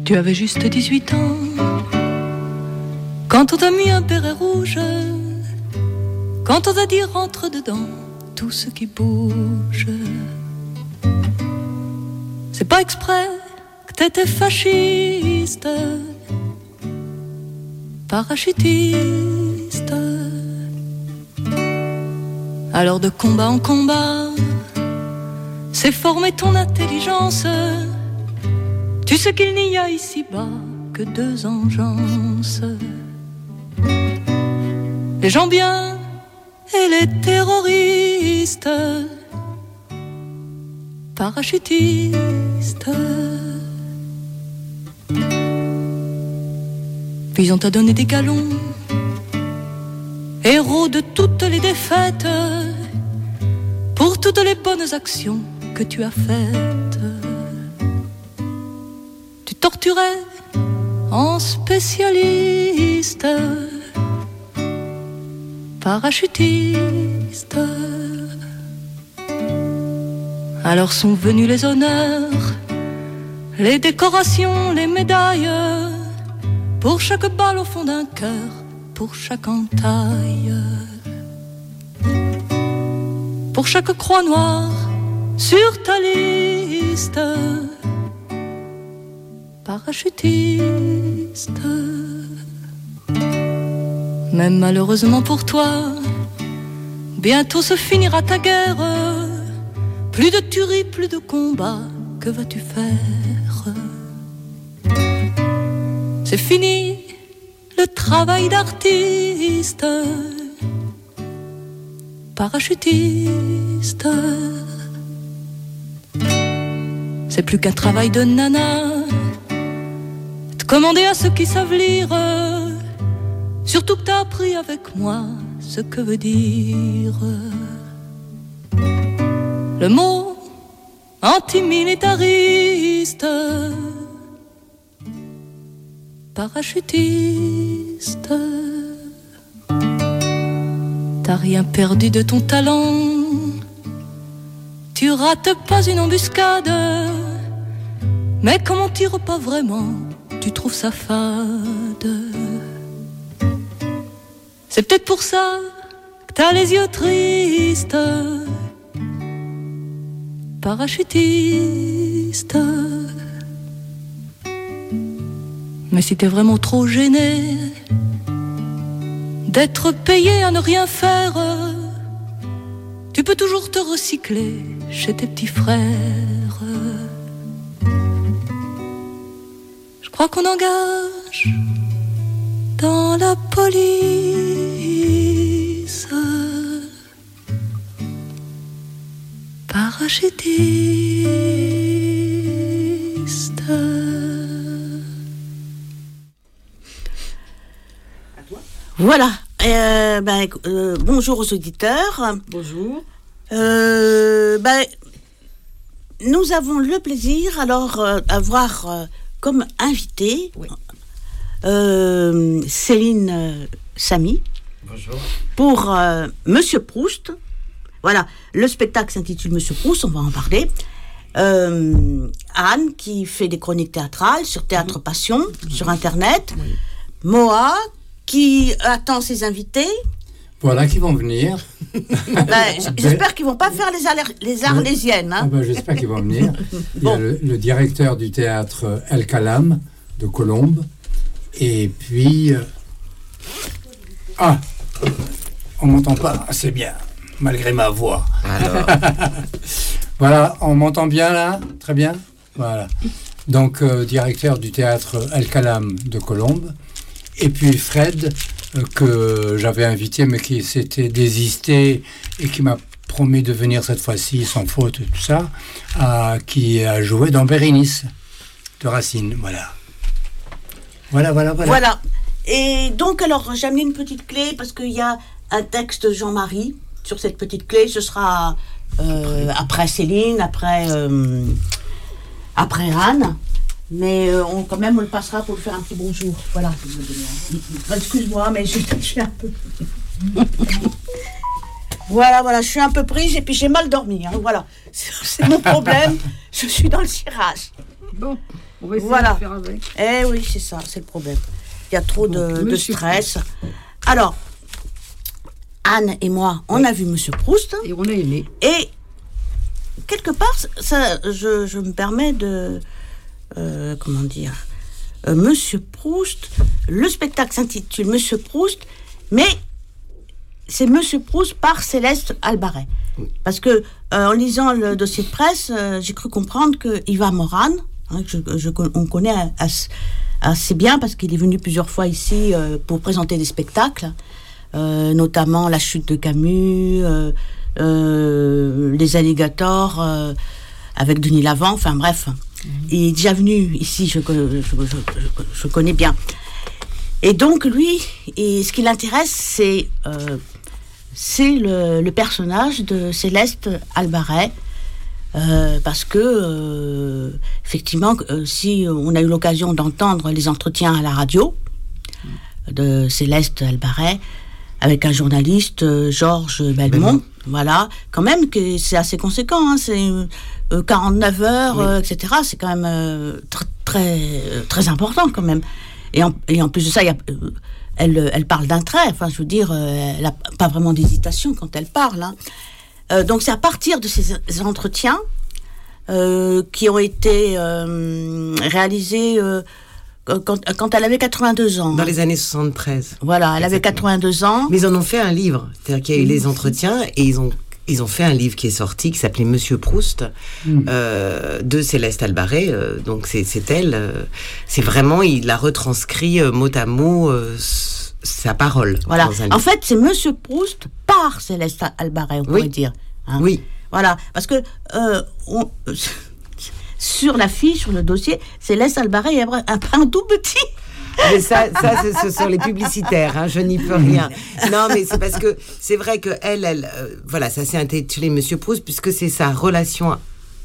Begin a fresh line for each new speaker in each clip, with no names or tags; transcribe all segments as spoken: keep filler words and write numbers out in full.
Tu avais juste dix-huit ans quand on t'a mis un béret rouge, quand on t'a dit rentre dedans tout ce qui bouge. C'est pas exprès que t'étais fasciste, parachutiste. Alors de combat en combat, c'est former ton intelligence. Tu sais qu'il n'y a ici-bas que deux engences, les gens bien et les terroristes, parachutistes. Puis on t'a donné des galons, héros de toutes les défaites, pour toutes les bonnes actions que tu as faites. Tu torturais en spécialiste, parachutiste. Alors sont venus les honneurs, les décorations, les médailles, pour chaque balle au fond d'un cœur, pour chaque entaille, pour chaque croix noire sur ta liste, parachutiste. Mais malheureusement pour toi, bientôt se finira ta guerre. Plus de tuerie, plus de combat, que vas-tu faire? C'est fini le travail d'artiste, parachutiste. C'est plus qu'un travail de nana, te commander à ceux qui savent lire. Surtout que t'as appris avec moi ce que veut dire le mot antimilitariste, parachutiste. T'as rien perdu de ton talent, tu rates pas une embuscade, mais comme on tire pas vraiment, tu trouves ça fade. C'est peut-être pour ça que t'as les yeux tristes, parachutiste. Mais si t'es vraiment trop gêné d'être payé à ne rien faire, tu peux toujours te recycler chez tes petits frères. Je crois qu'on engage dans la police parachutiste.
Voilà. Euh, ben, euh, bonjour aux auditeurs.
Bonjour.
Euh, ben, nous avons le plaisir alors euh, d'avoir euh, comme invité oui. euh, Céline euh, Samy.
Bonjour.
Pour euh, Monsieur Proust. Voilà, le spectacle s'intitule Monsieur Proust, on va en parler. Euh, Anne, qui fait des chroniques théâtrales sur Théâtre Passion, mmh. sur Internet. Oui. Moa, qui attend ses invités.
Voilà, qui vont venir.
Ben, j'espère qu'ils ne vont pas faire les, aller- les arlésiennes. Hein.
Ah ben, j'espère qu'ils vont venir. Il bon. y a le, le directeur du théâtre El Calam de Colombes. Et puis... Euh... Ah, on ne m'entend pas, c'est bien, malgré ma voix. Alors. Voilà, on m'entend bien là? Très bien. Voilà. Donc, euh, directeur du théâtre El Calam de Colombes. Et puis Fred, euh, que j'avais invité, mais qui s'était désisté et qui m'a promis de venir cette fois-ci, sans faute, tout ça, à, qui a joué dans Bérénice de Racine. Voilà. Voilà, voilà, voilà.
Voilà. Et donc, alors, j'ai amené une petite clé parce qu'il y a un texte de Jean-Marie sur cette petite clé. Ce sera euh, après Céline, après, euh, après Anne. Mais euh, on, quand même, on le passera pour lui faire un petit bonjour. Voilà. Excuse-moi, mais je, je suis un peu... voilà, voilà, je suis un peu prise et puis j'ai mal dormi. Hein, voilà. C'est, c'est mon problème. Je suis dans le cirage. Bon.
On va essayer
voilà.
de faire avec.
Eh oui, c'est ça, c'est le problème. Il y a trop de, de stress. Alors, Anne et moi, on a vu Monsieur Proust.
Et on a aimé.
Et quelque part, ça, je, je me permets de... Euh, comment dire euh, Monsieur Proust, le spectacle s'intitule Monsieur Proust, mais c'est Monsieur Proust par Céleste Albaret. Parce que, euh, en lisant le dossier de presse, euh, j'ai cru comprendre que Yvan Moran, hein, que je, je, on connaît assez, assez bien parce qu'il est venu plusieurs fois ici euh, pour présenter des spectacles, euh, notamment La Chute de Camus, euh, euh, Les Alligators, euh, avec Denis Lavant, enfin bref. Mmh. Il est déjà venu ici, je, je, je, je, je connais bien. Et donc, lui, et ce qui l'intéresse, c'est, euh, c'est le, le personnage de Céleste Albaret. Euh, parce que, euh, effectivement, euh, si on a eu l'occasion d'entendre les entretiens à la radio de Céleste Albaret avec un journaliste, euh, Georges Belmont, ben voilà, quand même, que c'est assez conséquent, hein, c'est euh, quarante-neuf heures, oui. euh, et cetera. C'est quand même euh, tr- très, très important, quand même. Et en, et en plus de ça, y a, euh, elle, elle parle d'un trait, enfin, je veux dire, euh, elle n'a pas vraiment d'hésitation quand elle parle, hein. Euh, donc c'est à partir de ces entretiens euh, qui ont été euh, réalisés euh, quand, quand elle avait quatre-vingt-deux ans.
Dans les années soixante-treize.
Voilà, elle
Exactement.
avait quatre-vingt-deux ans.
Mais ils en ont fait un livre. C'est-à-dire qu'il y a eu les entretiens et ils ont, ils ont fait un livre qui est sorti, qui s'appelait Monsieur Proust, mmh. euh, de Céleste Albaret. Euh, donc c'est, c'est elle. Euh, c'est vraiment, il a retranscrit euh, mot à mot euh, sa parole.
Voilà. En fait, c'est Monsieur Proust par Céleste Albaret, on oui. pourrait dire. Hein.
Oui.
Voilà. Parce que euh, on, sur la fiche, sur le dossier, Céleste Albaret, il y a un, un tout petit.
Mais ça, ça ce sont les publicitaires, hein, je n'y peux rien. Non, mais c'est parce que c'est vrai que elle, elle euh, voilà, ça s'est intitulé Monsieur Proust, puisque c'est sa relation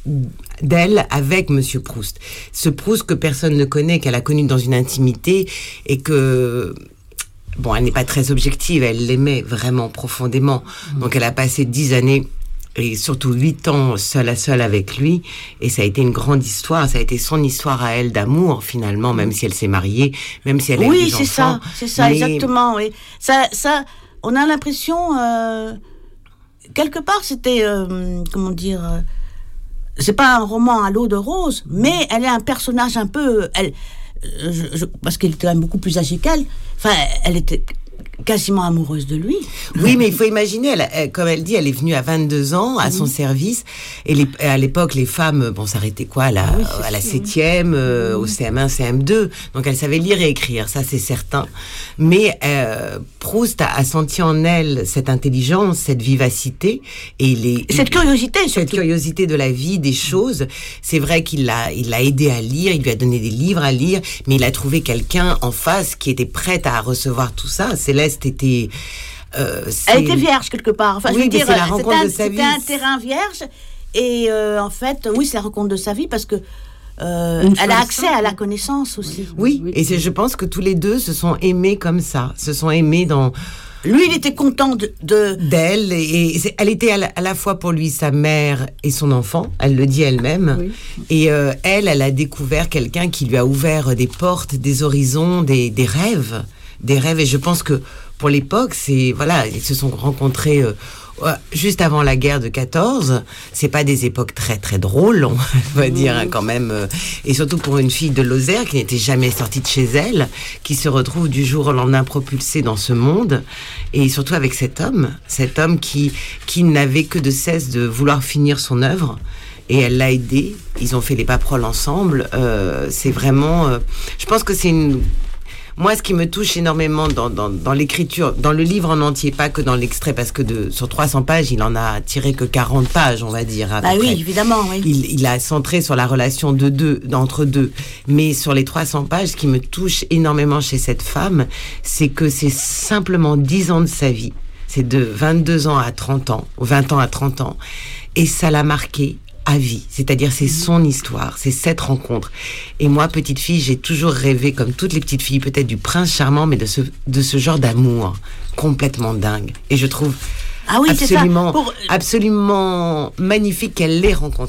d'elle avec Monsieur Proust. Ce Proust que personne ne connaît, qu'elle a connu dans une intimité et que... Bon, elle n'est pas très objective, elle l'aimait vraiment profondément. Donc elle a passé dix années et surtout huit ans seule à seule avec lui. Et ça a été une grande histoire. Ça a été son histoire à elle d'amour, finalement, même si elle s'est mariée, même si elle a
oui,
eu des
c'est
enfants.
ça, c'est ça, mais... exactement, oui. Ça, ça, on a l'impression, euh, quelque part, c'était, euh, comment dire... Euh, c'est pas un roman à l'eau de rose, mais elle est un personnage un peu... Elle, Je, je, parce qu'elle était quand même beaucoup plus âgée qu'elle. Enfin, elle était quasiment amoureuse de lui.
Oui, mais il faut imaginer, elle, elle, comme elle dit, elle est venue à vingt-deux ans à son mmh. service. Et les, à l'époque, les femmes, bon, s'arrêtaient quoi à la, oui, à la septième, euh, mmh. au C M un, C M deux. Donc, elle savait lire et écrire, ça, c'est certain. Mais euh, Proust a, a senti en elle cette intelligence, cette vivacité. Et les,
cette il, curiosité,
Cette
surtout.
curiosité de la vie, des choses. C'est vrai qu'il l'a, il l'a aidé à lire, il lui a donné des livres à lire, mais il a trouvé quelqu'un en face qui était prête à recevoir tout ça. Céleste était... Euh,
elle était vierge quelque part. Enfin,
oui,
je veux dire,
c'est la rencontre
c'était un,
de sa vie.
C'était un terrain vierge. Et euh, en fait, oui, c'est la rencontre de sa vie parce que euh, elle a accès à la connaissance aussi.
Oui, oui. Et c'est, je pense que tous les deux se sont aimés comme ça, se sont aimés dans...
Lui, il était content de, de...
d'elle, et, et elle était à la, à la fois pour lui sa mère et son enfant, elle le dit elle-même, oui. et euh, elle, elle a découvert quelqu'un qui lui a ouvert des portes, des horizons, des, des rêves, des rêves, et je pense que pour l'époque, c'est, voilà, ils se sont rencontrés euh, juste avant la guerre de quatorze, c'est pas des époques très très drôles, on va dire, hein, quand même, euh, et surtout pour une fille de Lozère qui n'était jamais sortie de chez elle, qui se retrouve du jour au lendemain propulsée dans ce monde, et surtout avec cet homme, cet homme qui, qui n'avait que de cesse de vouloir finir son œuvre, et elle l'a aidé, ils ont fait les paperoles ensemble, euh, c'est vraiment, euh, je pense que c'est une... Moi, ce qui me touche énormément dans, dans, dans l'écriture, dans le livre en entier, pas que dans l'extrait, parce que de, sur trois cents pages, il en a tiré que quarante pages, on va dire. À
bah
peu
oui,
près.
évidemment, oui.
Il, il a centré sur la relation de deux, d'entre deux. Mais sur les trois cents pages, ce qui me touche énormément chez cette femme, c'est que c'est simplement dix ans de sa vie. C'est de vingt-deux ans à trente ans, ou vingt ans à trente ans. Et ça l'a marqué à vie, c'est-à-dire c'est son histoire, c'est cette rencontre. Et moi, petite fille, j'ai toujours rêvé, comme toutes les petites filles, peut-être du prince charmant, mais de ce, de ce genre d'amour complètement dingue. Et je trouve
ah oui,
absolument,
c'est ça. Pour...
absolument magnifique qu'elle l'ait rencontré.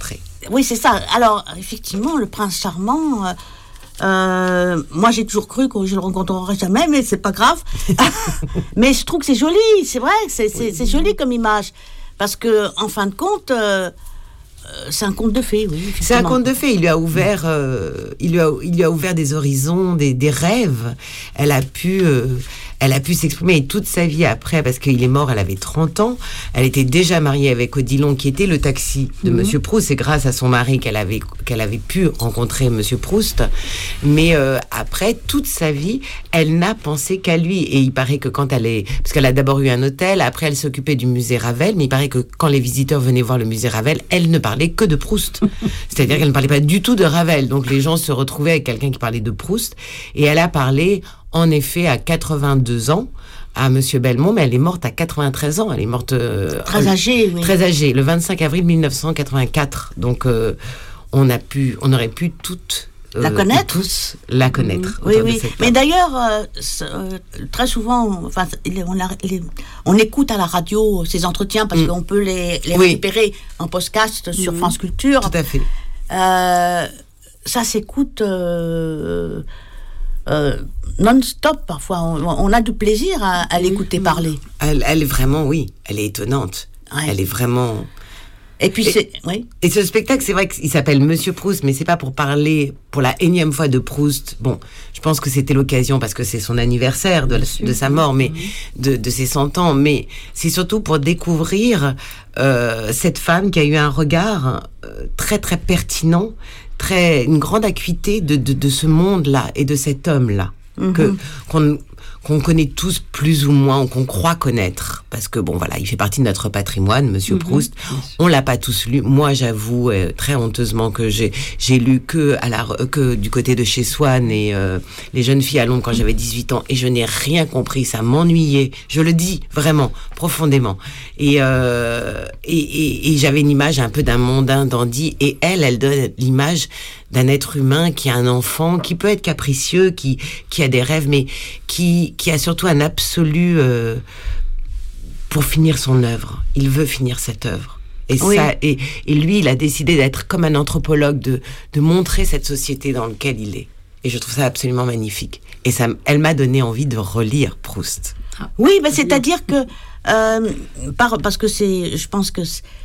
oui, c'est ça. Alors, effectivement, le prince charmant... Euh, euh, moi, j'ai toujours cru que je le rencontrerai jamais, mais c'est pas grave. Mais je trouve que c'est joli, c'est vrai, c'est, c'est, oui. c'est joli comme image. Parce que, en fin de compte... Euh, c'est un conte de fées, oui.
C'est un conte de fées. Il lui a ouvert, euh, il lui a, il lui a ouvert des horizons, des, des rêves. Elle a pu, euh, elle a pu s'exprimer et toute sa vie après, parce qu'il est mort, elle avait trente ans. Elle était déjà mariée avec Odilon, qui était le taxi de mmh. Monsieur Proust. C'est grâce à son mari qu'elle avait, qu'elle avait pu rencontrer Monsieur Proust. Mais euh, après, toute sa vie, elle n'a pensé qu'à lui. Et il paraît que quand elle est, parce qu'elle a d'abord eu un hôtel, après elle s'occupait du musée Ravel, mais il paraît que quand les visiteurs venaient voir le musée Ravel, elle ne parlait que de Proust. C'est-à-dire qu'elle ne parlait pas du tout de Ravel. Donc les gens se retrouvaient avec quelqu'un qui parlait de Proust. Et elle a parlé, en effet, à quatre-vingt-deux ans, à Monsieur Belmont, mais elle est morte à quatre-vingt-treize ans. Elle est morte... Euh,
très âgée, oui.
Très âgée, le vingt-cinq avril mille neuf cent quatre-vingt-quatre. Donc euh, on, a pu, on aurait pu toutes... Euh,
la connaître
tous la connaître.
Mmh. Oui, oui. Mais d'ailleurs, euh, euh, très souvent, enfin, on, a, les, on écoute à la radio ces entretiens parce mmh. qu'on peut les, les oui. récupérer en podcast mmh. sur France Culture.
Tout à fait.
Euh, ça s'écoute euh, euh, non-stop parfois. On, on a du plaisir à, à l'écouter mmh. parler.
Elle, elle est vraiment, oui, elle est étonnante. Ouais. Elle est vraiment...
Et puis
et,
c'est oui.
Et ce spectacle, c'est vrai qu'il s'appelle Monsieur Proust, mais c'est pas pour parler pour la énième fois de Proust. Bon, je pense que c'était l'occasion parce que c'est son anniversaire de, de sa mort, mais de, de ses cent ans. Mais c'est surtout pour découvrir euh, cette femme qui a eu un regard euh, très très pertinent, très une grande acuité de de, de ce monde-là et de cet homme-là mm-hmm. que qu'on qu'on connaît tous plus ou moins, ou qu'on croit connaître, parce que bon voilà, il fait partie de notre patrimoine, Monsieur mmh, Proust. On l'a pas tous lu. Moi, j'avoue euh, très honteusement que j'ai j'ai lu que à la que du côté de chez Swann et euh, Les jeunes filles à Londres quand j'avais dix-huit ans, et je n'ai rien compris. Ça m'ennuyait. Je le dis vraiment profondément. Et euh, et, et, et j'avais une image un peu d'un mondain dandy, et elle, elle donne l'image d'un être humain qui a un enfant, qui peut être capricieux, qui qui a des rêves, mais qui qui a surtout un absolu euh, pour finir son œuvre. Il veut finir cette œuvre. Et oui. ça, et, et lui, il a décidé d'être comme un anthropologue, de de montrer cette société dans laquelle il est. Et je trouve ça absolument magnifique. Et ça, elle m'a donné envie de relire Proust.
Oui, bah, c'est-à-dire que euh, par, parce que c'est, je pense que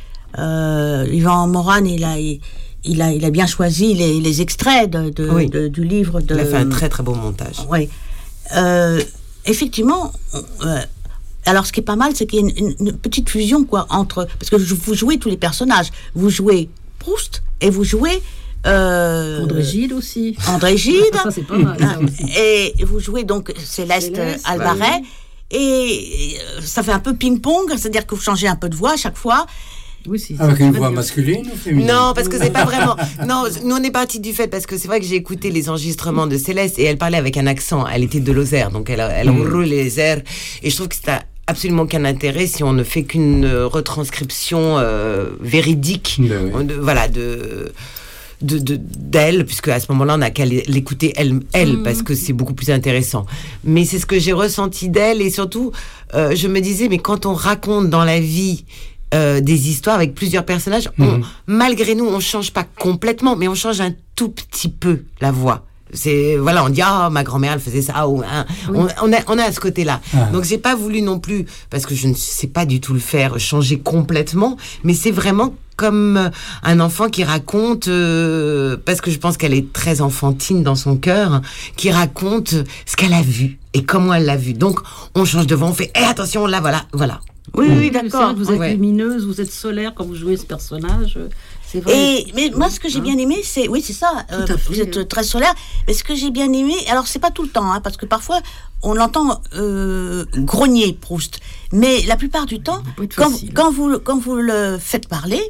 euh, Yvan Morane, il a il, Il a, il a bien choisi les, les extraits de, de, oui. de, du livre. De,
il a fait un très très beau montage.
Oui. Euh, effectivement, euh, alors ce qui est pas mal, c'est qu'il y a une, une petite fusion quoi, entre... Parce que vous jouez tous les personnages. Vous jouez Proust et vous jouez...
Euh, André Gide aussi.
André Gide.
Ça, c'est pas mal. Ça
et vous jouez donc Céleste, Céleste Albaret. Bah oui. Et ça fait un peu ping-pong, c'est-à-dire que vous changez un peu de voix à chaque fois.
Oui, si, avec une voix masculine ou féminine?
Non, parce que c'est pas vraiment. Non, nous on est partis du fait parce que c'est vrai que j'ai écouté les enregistrements de Céleste et elle parlait avec un accent. Elle était de Lozère, donc elle, elle mmh. roule les airs. Et je trouve que c'est absolument aucun intérêt si on ne fait qu'une retranscription euh, véridique. Ben oui. de, voilà de. De, de, d'elle, puisque à ce moment-là, on n'a qu'à l'écouter elle, elle mmh. parce que c'est beaucoup plus intéressant. Mais c'est ce que j'ai ressenti d'elle, et surtout, euh, je me disais, mais quand on raconte dans la vie euh, des histoires avec plusieurs personnages, mmh. on, malgré nous, on change pas complètement, mais on change un tout petit peu la voix. C'est voilà, on dit ah oh, ma grand-mère elle faisait ça ou hein, oui. on, on a on a à ce côté-là. Ah. Donc j'ai pas voulu non plus parce que je ne sais pas du tout le faire changer complètement, mais c'est vraiment comme un enfant qui raconte euh, parce que je pense qu'elle est très enfantine dans son cœur, qui raconte ce qu'elle a vu et comment elle l'a vu. Donc on change de voix, on fait eh attention là voilà voilà.
Oui oui, oui d'accord.
Vous êtes
ouais.
lumineuse, vous êtes solaire quand vous jouez ce personnage.
C'est vrai. Et, mais moi, ce que j'ai bien aimé, c'est... Oui, c'est ça. Euh, vous êtes très solaire. Mais ce que j'ai bien aimé... Alors, c'est pas tout le temps, hein, parce que parfois, on l'entend euh, grogner, Proust. Mais la plupart du temps, quand, quand, vous, quand vous le faites parler,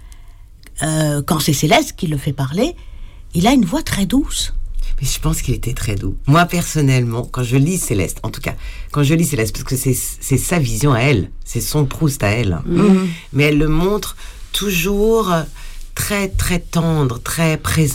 euh, quand c'est Céleste qui le fait parler, il a une voix très douce.
Mais je pense qu'il était très doux. Moi, personnellement, quand je lis Céleste, en tout cas, quand je lis Céleste, parce que c'est, c'est sa vision à elle, c'est son Proust à elle. Mm-hmm. Mais elle le montre toujours... très très tendre, très présent.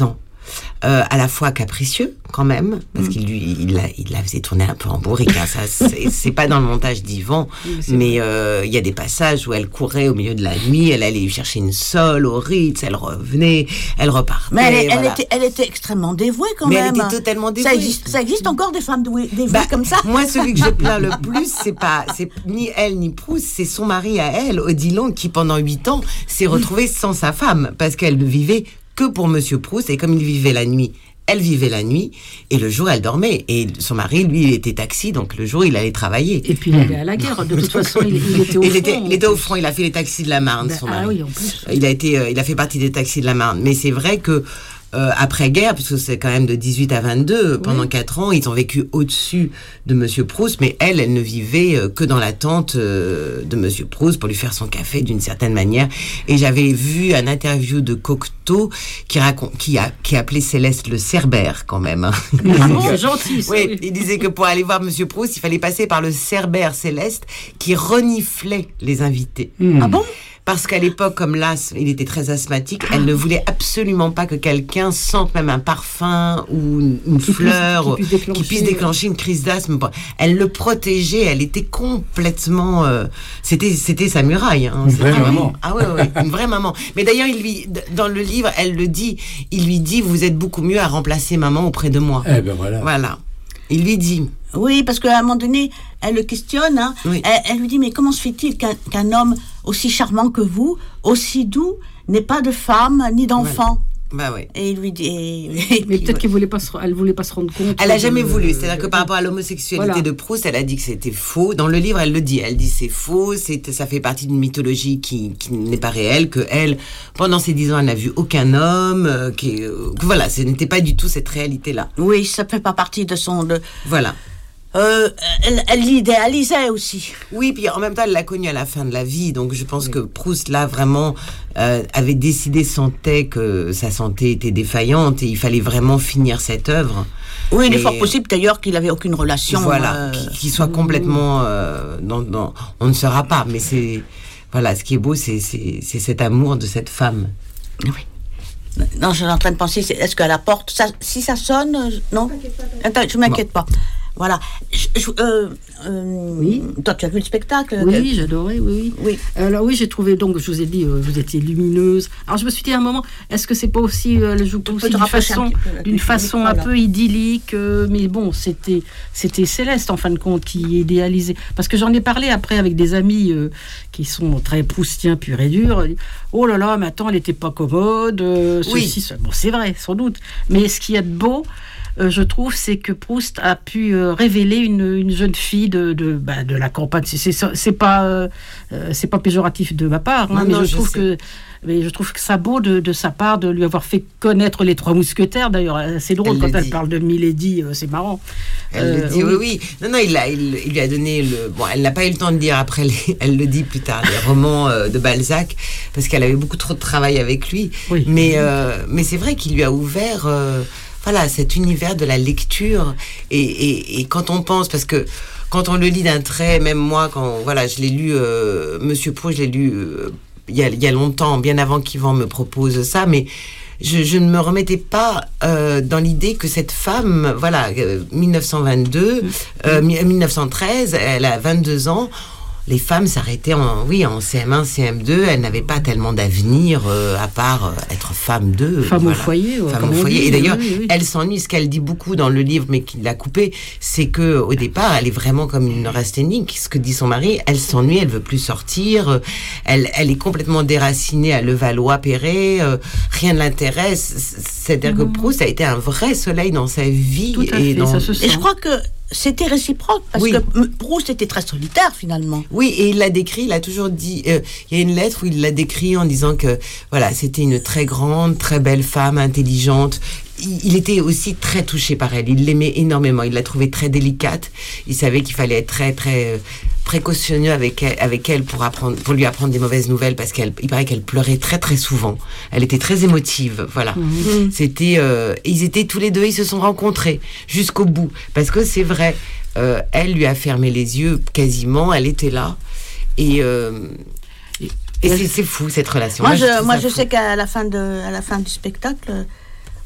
euh, à la fois capricieux quand même, parce mmh. qu'il lui, il la, il la faisait tourner un peu en bourrique. Hein, ça, c'est, c'est pas dans le montage d'Yvan, oui, mais il euh, y a des passages où elle courait au milieu de la nuit, elle allait lui chercher une sole au Ritz, elle revenait, elle repartait.
Mais elle,
voilà.
elle, était, elle était extrêmement dévouée quand
mais
même.
Elle était totalement dévouée.
Ça existe, ça existe encore des femmes dévouées, dévouées
bah,
comme ça.
Moi, celui que je plains le plus, c'est pas, c'est ni elle ni Proust, c'est son mari à elle, Odilon, qui pendant huit ans s'est retrouvé sans sa femme parce qu'elle ne vivait que pour Monsieur Proust, et comme il vivait la nuit, elle vivait la nuit, et le jour, elle dormait. Et son mari, lui, il était taxi, donc le jour, il allait travailler.
Et puis, il allait à la guerre. De toute façon, il, il était au
il
front.
Était, il était au front, il a fait les taxis de la Marne, ben, son mari.
Ah oui, en plus.
Il a, été, euh, il a fait partie des taxis de la Marne. Mais c'est vrai que Euh, après-guerre, puisque c'est quand même de dix-huit à vingt-deux, oui. pendant quatre ans, ils ont vécu au-dessus de Monsieur Proust, mais elle, elle ne vivait euh, que dans l'attente euh, de Monsieur Proust pour lui faire son café d'une certaine manière. Et j'avais vu un interview de Cocteau qui, racon- qui, a, qui appelait Céleste le Cerbère, quand même. Hein.
Ah bon, c'est gentil. Ça,
oui,
oui,
il disait que pour aller voir Monsieur Proust, il fallait passer par le Cerbère Céleste qui reniflait les invités.
Mmh. Ah bon ?
Parce qu'à l'époque, comme là, il était très asthmatique, elle ne voulait absolument pas que quelqu'un sente même un parfum ou une, une
qui
fleur
puisse, qui, puisse
qui puisse déclencher une crise d'asthme. Elle le protégeait, elle était complètement... Euh, c'était, c'était sa muraille. Hein.
Une vraie maman.
Ah oui, ouais, une vraie maman. Mais d'ailleurs, il lui, dans le livre, elle le dit, il lui dit, vous êtes beaucoup mieux à remplacer maman auprès de moi.
Eh ben voilà.
Voilà. Il lui dit...
Oui, parce qu'à un moment donné, elle le questionne. Hein. Oui. Elle, elle lui dit, mais comment se fait-il qu'un, qu'un homme aussi charmant que vous, aussi doux, n'ait pas de femme ni d'enfant ?
Bah oui.
Et il lui dit. Et,
et mais peut-être ouais. qu'elle voulait pas, se, elle voulait pas se rendre compte.
Elle a jamais de, voulu. C'est-à-dire que par rapport à l'homosexualité voilà. de Proust, elle a dit que c'était faux. Dans le livre, elle le dit. Elle dit c'est faux. C'est, ça fait partie d'une mythologie qui, qui n'est pas réelle. Que elle, pendant ces dix ans, elle n'a vu aucun homme. Euh, qui, euh, que voilà, ce n'était pas du tout cette réalité-là.
Oui, ça fait pas partie de son. De...
Voilà.
Euh, elle, elle l'idéalisait aussi.
Oui, puis en même temps, elle l'a connue à la fin de la vie. Donc, je pense oui. que Proust, là, vraiment, euh, avait décidé, sentait que sa santé était défaillante et il fallait vraiment finir cette œuvre.
Oui, il est fort possible d'ailleurs qu'il n'avait aucune relation.
Voilà,
euh...
qu'il soit complètement... Euh, dans, dans, on ne saura pas, mais c'est... Voilà, ce qui est beau, c'est, c'est, c'est cet amour de cette femme.
Oui. Non, je suis en train de penser, est-ce qu'à la porte, ça, si ça sonne, non ? Attends, je ne m'inquiète bon. pas. Voilà. Je, je, euh, euh, oui. Toi, tu as vu le spectacle ?
Oui, j'adorais, oui, oui.
oui.
Alors oui, j'ai trouvé, donc, je vous ai dit, euh, vous étiez lumineuse. Alors je me suis dit à un moment, est-ce que c'est pas aussi, euh, le joue aussi d'une façon, un, peu, d'une façon un peu idyllique, euh, mais bon, c'était, c'était Céleste, en fin de compte, qui idéalisait. Parce que j'en ai parlé après avec des amis euh, qui sont très proustiens, purs et durs. Oh là là, mais attends, elle n'était pas commode. Euh,
oui.
Ceci, ce... Bon, c'est vrai, sans doute. Mais ce qu'il y a de beau, Euh, je trouve, c'est que Proust a pu euh, révéler une, une jeune fille de, de, bah, de la campagne. C'est, c'est, c'est, pas, euh, c'est pas péjoratif de ma part, hein, non, mais, non, je je trouve que, mais je trouve que ça beau de, de sa part de lui avoir fait connaître les Trois Mousquetaires. D'ailleurs, c'est drôle elle quand elle dit. Parle de Milady, euh, c'est marrant.
Elle euh, le dit, oui, oui. Non, non, il, a, il, il lui a donné le... Bon, elle n'a pas eu le temps de dire après, les, elle le dit plus tard, les romans euh, de Balzac, parce qu'elle avait beaucoup trop de travail avec lui.
Oui.
Mais, euh, mais c'est vrai qu'il lui a ouvert... Euh, Voilà, cet univers de la lecture et, et, et quand on pense, parce que quand on le lit d'un trait, même moi, quand voilà, je l'ai lu, euh, Monsieur Proust, je l'ai lu euh, il y a, il y a longtemps, bien avant qu'Yvan me propose ça, mais je, je ne me remettais pas euh, dans l'idée que cette femme, voilà, euh, dix-neuf cent vingt-deux, euh, dix-neuf cent treize, elle a vingt-deux ans. Les femmes s'arrêtaient en, oui, en C M un, C M deux, elles n'avaient pas tellement d'avenir euh, à part euh, être femme d'eux.
Femme
voilà.
au foyer. Ouais,
femme au foyer.
Dit,
et d'ailleurs,
oui, oui.
elle s'ennuie. Ce qu'elle dit beaucoup dans le livre, mais qu'il a coupé, c'est que au départ, elle est vraiment comme une neurasthénique. Ce que dit son mari, elle s'ennuie, elle veut plus sortir. Elle, elle est complètement déracinée à Levallois-Perret. Euh, rien ne l'intéresse. C'est-à-dire mmh. que Proust a été un vrai soleil dans sa vie.
Tout à
et,
fait,
dans...
ça se sent.
et je crois que c'était réciproque, parce oui. que Proust était très solitaire, finalement.
Oui, et il l'a décrit, il a toujours dit... Euh, il y a une lettre où il l'a décrit en disant que, voilà, c'était une très grande, très belle femme, intelligente. Il, il était aussi très touché par elle. Il l'aimait énormément. Il l'a trouvée très délicate. Il savait qu'il fallait être très, très... Euh, précautionneux avec elle, avec elle pour, apprendre, pour lui apprendre des mauvaises nouvelles, parce qu'il paraît qu'elle pleurait très très souvent. Elle était très émotive, voilà. Mmh. C'était, euh, ils étaient tous les deux, ils se sont rencontrés jusqu'au bout, parce que c'est vrai, euh, elle lui a fermé les yeux quasiment, elle était là, et, euh, et c'est, c'est fou cette relation.
Moi, moi je, moi, je sais qu'à la fin de, à la fin du spectacle,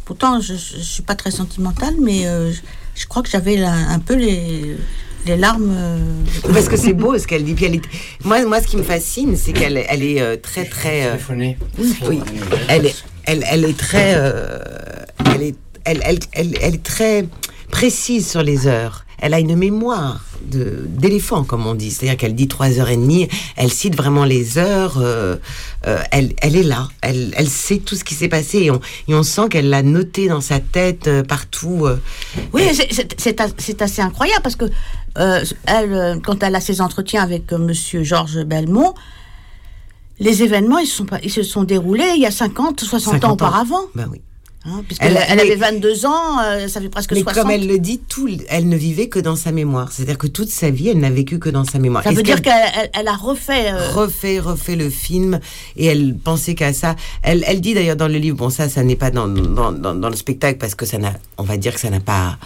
pourtant je, je, je suis pas très sentimentale, mais euh, je, je crois que j'avais la, un peu les, les larmes. Euh...
Parce que c'est beau ce qu'elle dit. Puis elle est... moi, moi, ce qui me fascine, c'est qu'elle elle est euh, très, très. Euh... Oui, elle est, elle, elle est très. Euh... Elle est, elle, elle, elle, elle est très précise sur les heures. Elle a une mémoire de, d'éléphant, comme on dit. C'est-à-dire qu'elle dit trois heures et demie, elle cite vraiment les heures, euh, euh, elle, elle est là, elle, elle sait tout ce qui s'est passé et on, et on sent qu'elle l'a noté dans sa tête euh, partout. Euh,
oui,
elle...
c'est, c'est, c'est, c'est assez incroyable parce que euh, elle, quand elle a ses entretiens avec euh, monsieur Georges Belmont, les événements, ils, sont pas, ils se sont déroulés il y a cinquante, soixante ans auparavant.
Ben oui.
Hein, elle, elle avait vingt-deux ans, euh, ça fait presque
mais
soixante.
Mais comme elle le dit, tout, elle ne vivait que dans sa mémoire. C'est-à-dire que toute sa vie, elle n'a vécu que dans sa mémoire.
Ça
Est-ce
veut dire
qu'elle,
qu'elle elle, elle a refait... Euh...
Refait, refait le film, et elle pensait qu'à ça. Elle, elle dit d'ailleurs dans le livre, bon ça, ça n'est pas dans, dans, dans, dans le spectacle, parce que ça n'a, on va dire que ça n'a pas...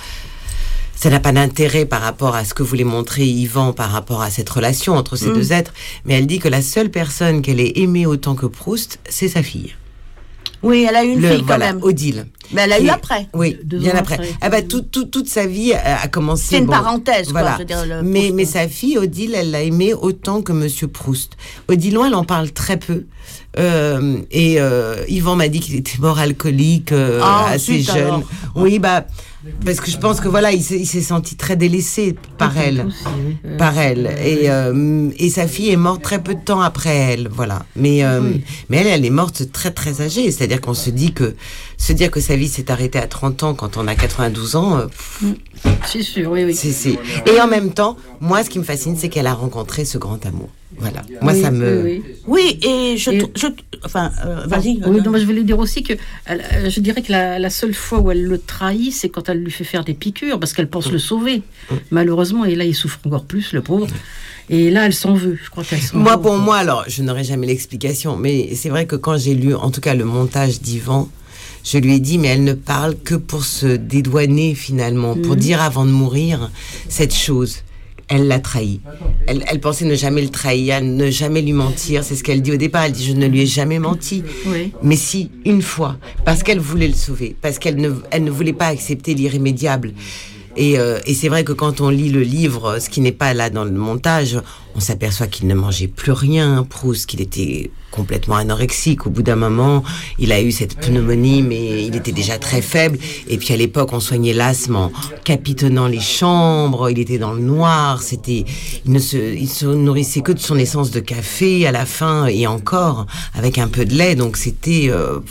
Ça n'a pas d'intérêt par rapport à ce que voulait montrer Yvan par rapport à cette relation entre ces mmh. deux êtres. Mais elle dit que la seule personne qu'elle ait aimée autant que Proust, c'est sa fille.
Oui, elle a eu une
le,
fille
voilà,
quand même.
Odile.
Mais elle a eu après.
Oui,
Deux
bien après.
après.
Ah bah, tout, tout, toute sa vie a, a commencé...
C'est une
bon,
parenthèse,
voilà.
quoi. Je veux dire, le
mais, mais sa fille, Odile, elle l'a aimée autant que Monsieur Proust. Odilon, elle en parle très peu. Euh, et euh, Yvan m'a dit qu'il était mort alcoolique, euh,
ah,
assez jeune. Alors. Oui, bah... Parce que je pense que voilà, il s'est, il s'est senti très délaissé par oui, elle, aussi, oui. par elle, et euh, et sa fille est morte très peu de temps après elle, voilà. Mais euh, oui. mais elle, elle est morte très très âgée, c'est-à-dire qu'on se dit que se dire que sa vie s'est arrêtée à trente ans quand on a quatre-vingt-douze ans, euh,
c'est sûr, oui, oui.
C'est, c'est... Et en même temps, moi, ce qui me fascine, c'est qu'elle a rencontré ce grand amour. Voilà. Moi,
oui,
ça me.
Oui, oui. et je. Et... je enfin, euh, vas-y.
Oui, non, je voulais dire aussi que elle, je dirais que la, la seule fois où elle le trahit, c'est quand elle lui fait faire des piqûres, parce qu'elle pense mmh. le sauver. Mmh. Malheureusement, et là, il souffre encore plus, le pauvre. Et là, elle s'en veut. Je crois qu'elle s'en
Moi,
veut.
pour moi, alors, je n'aurai jamais l'explication, mais c'est vrai que quand j'ai lu, en tout cas, le montage d'Yvan, je lui ai dit, mais elle ne parle que pour se dédouaner, finalement, mmh. pour dire avant de mourir cette chose. Elle l'a trahi. Elle, elle pensait ne jamais le trahir, ne jamais lui mentir. C'est ce qu'elle dit au départ. Elle dit, je ne lui ai jamais menti.
Oui.
Mais si, une fois. Parce qu'elle voulait le sauver. Parce qu'elle ne, elle ne voulait pas accepter l'irrémédiable. Et, euh, et c'est vrai que quand on lit le livre, ce qui n'est pas là dans le montage, on s'aperçoit qu'il ne mangeait plus rien, Proust, qu'il était complètement anorexique. Au bout d'un moment, il a eu cette pneumonie, mais il était déjà très faible. Et puis à l'époque, on soignait l'asthme en capitonnant les chambres. Il était dans le noir. C'était, il ne se, il se nourrissait que de son essence de café à la fin, et encore avec un peu de lait. Donc c'était, euh,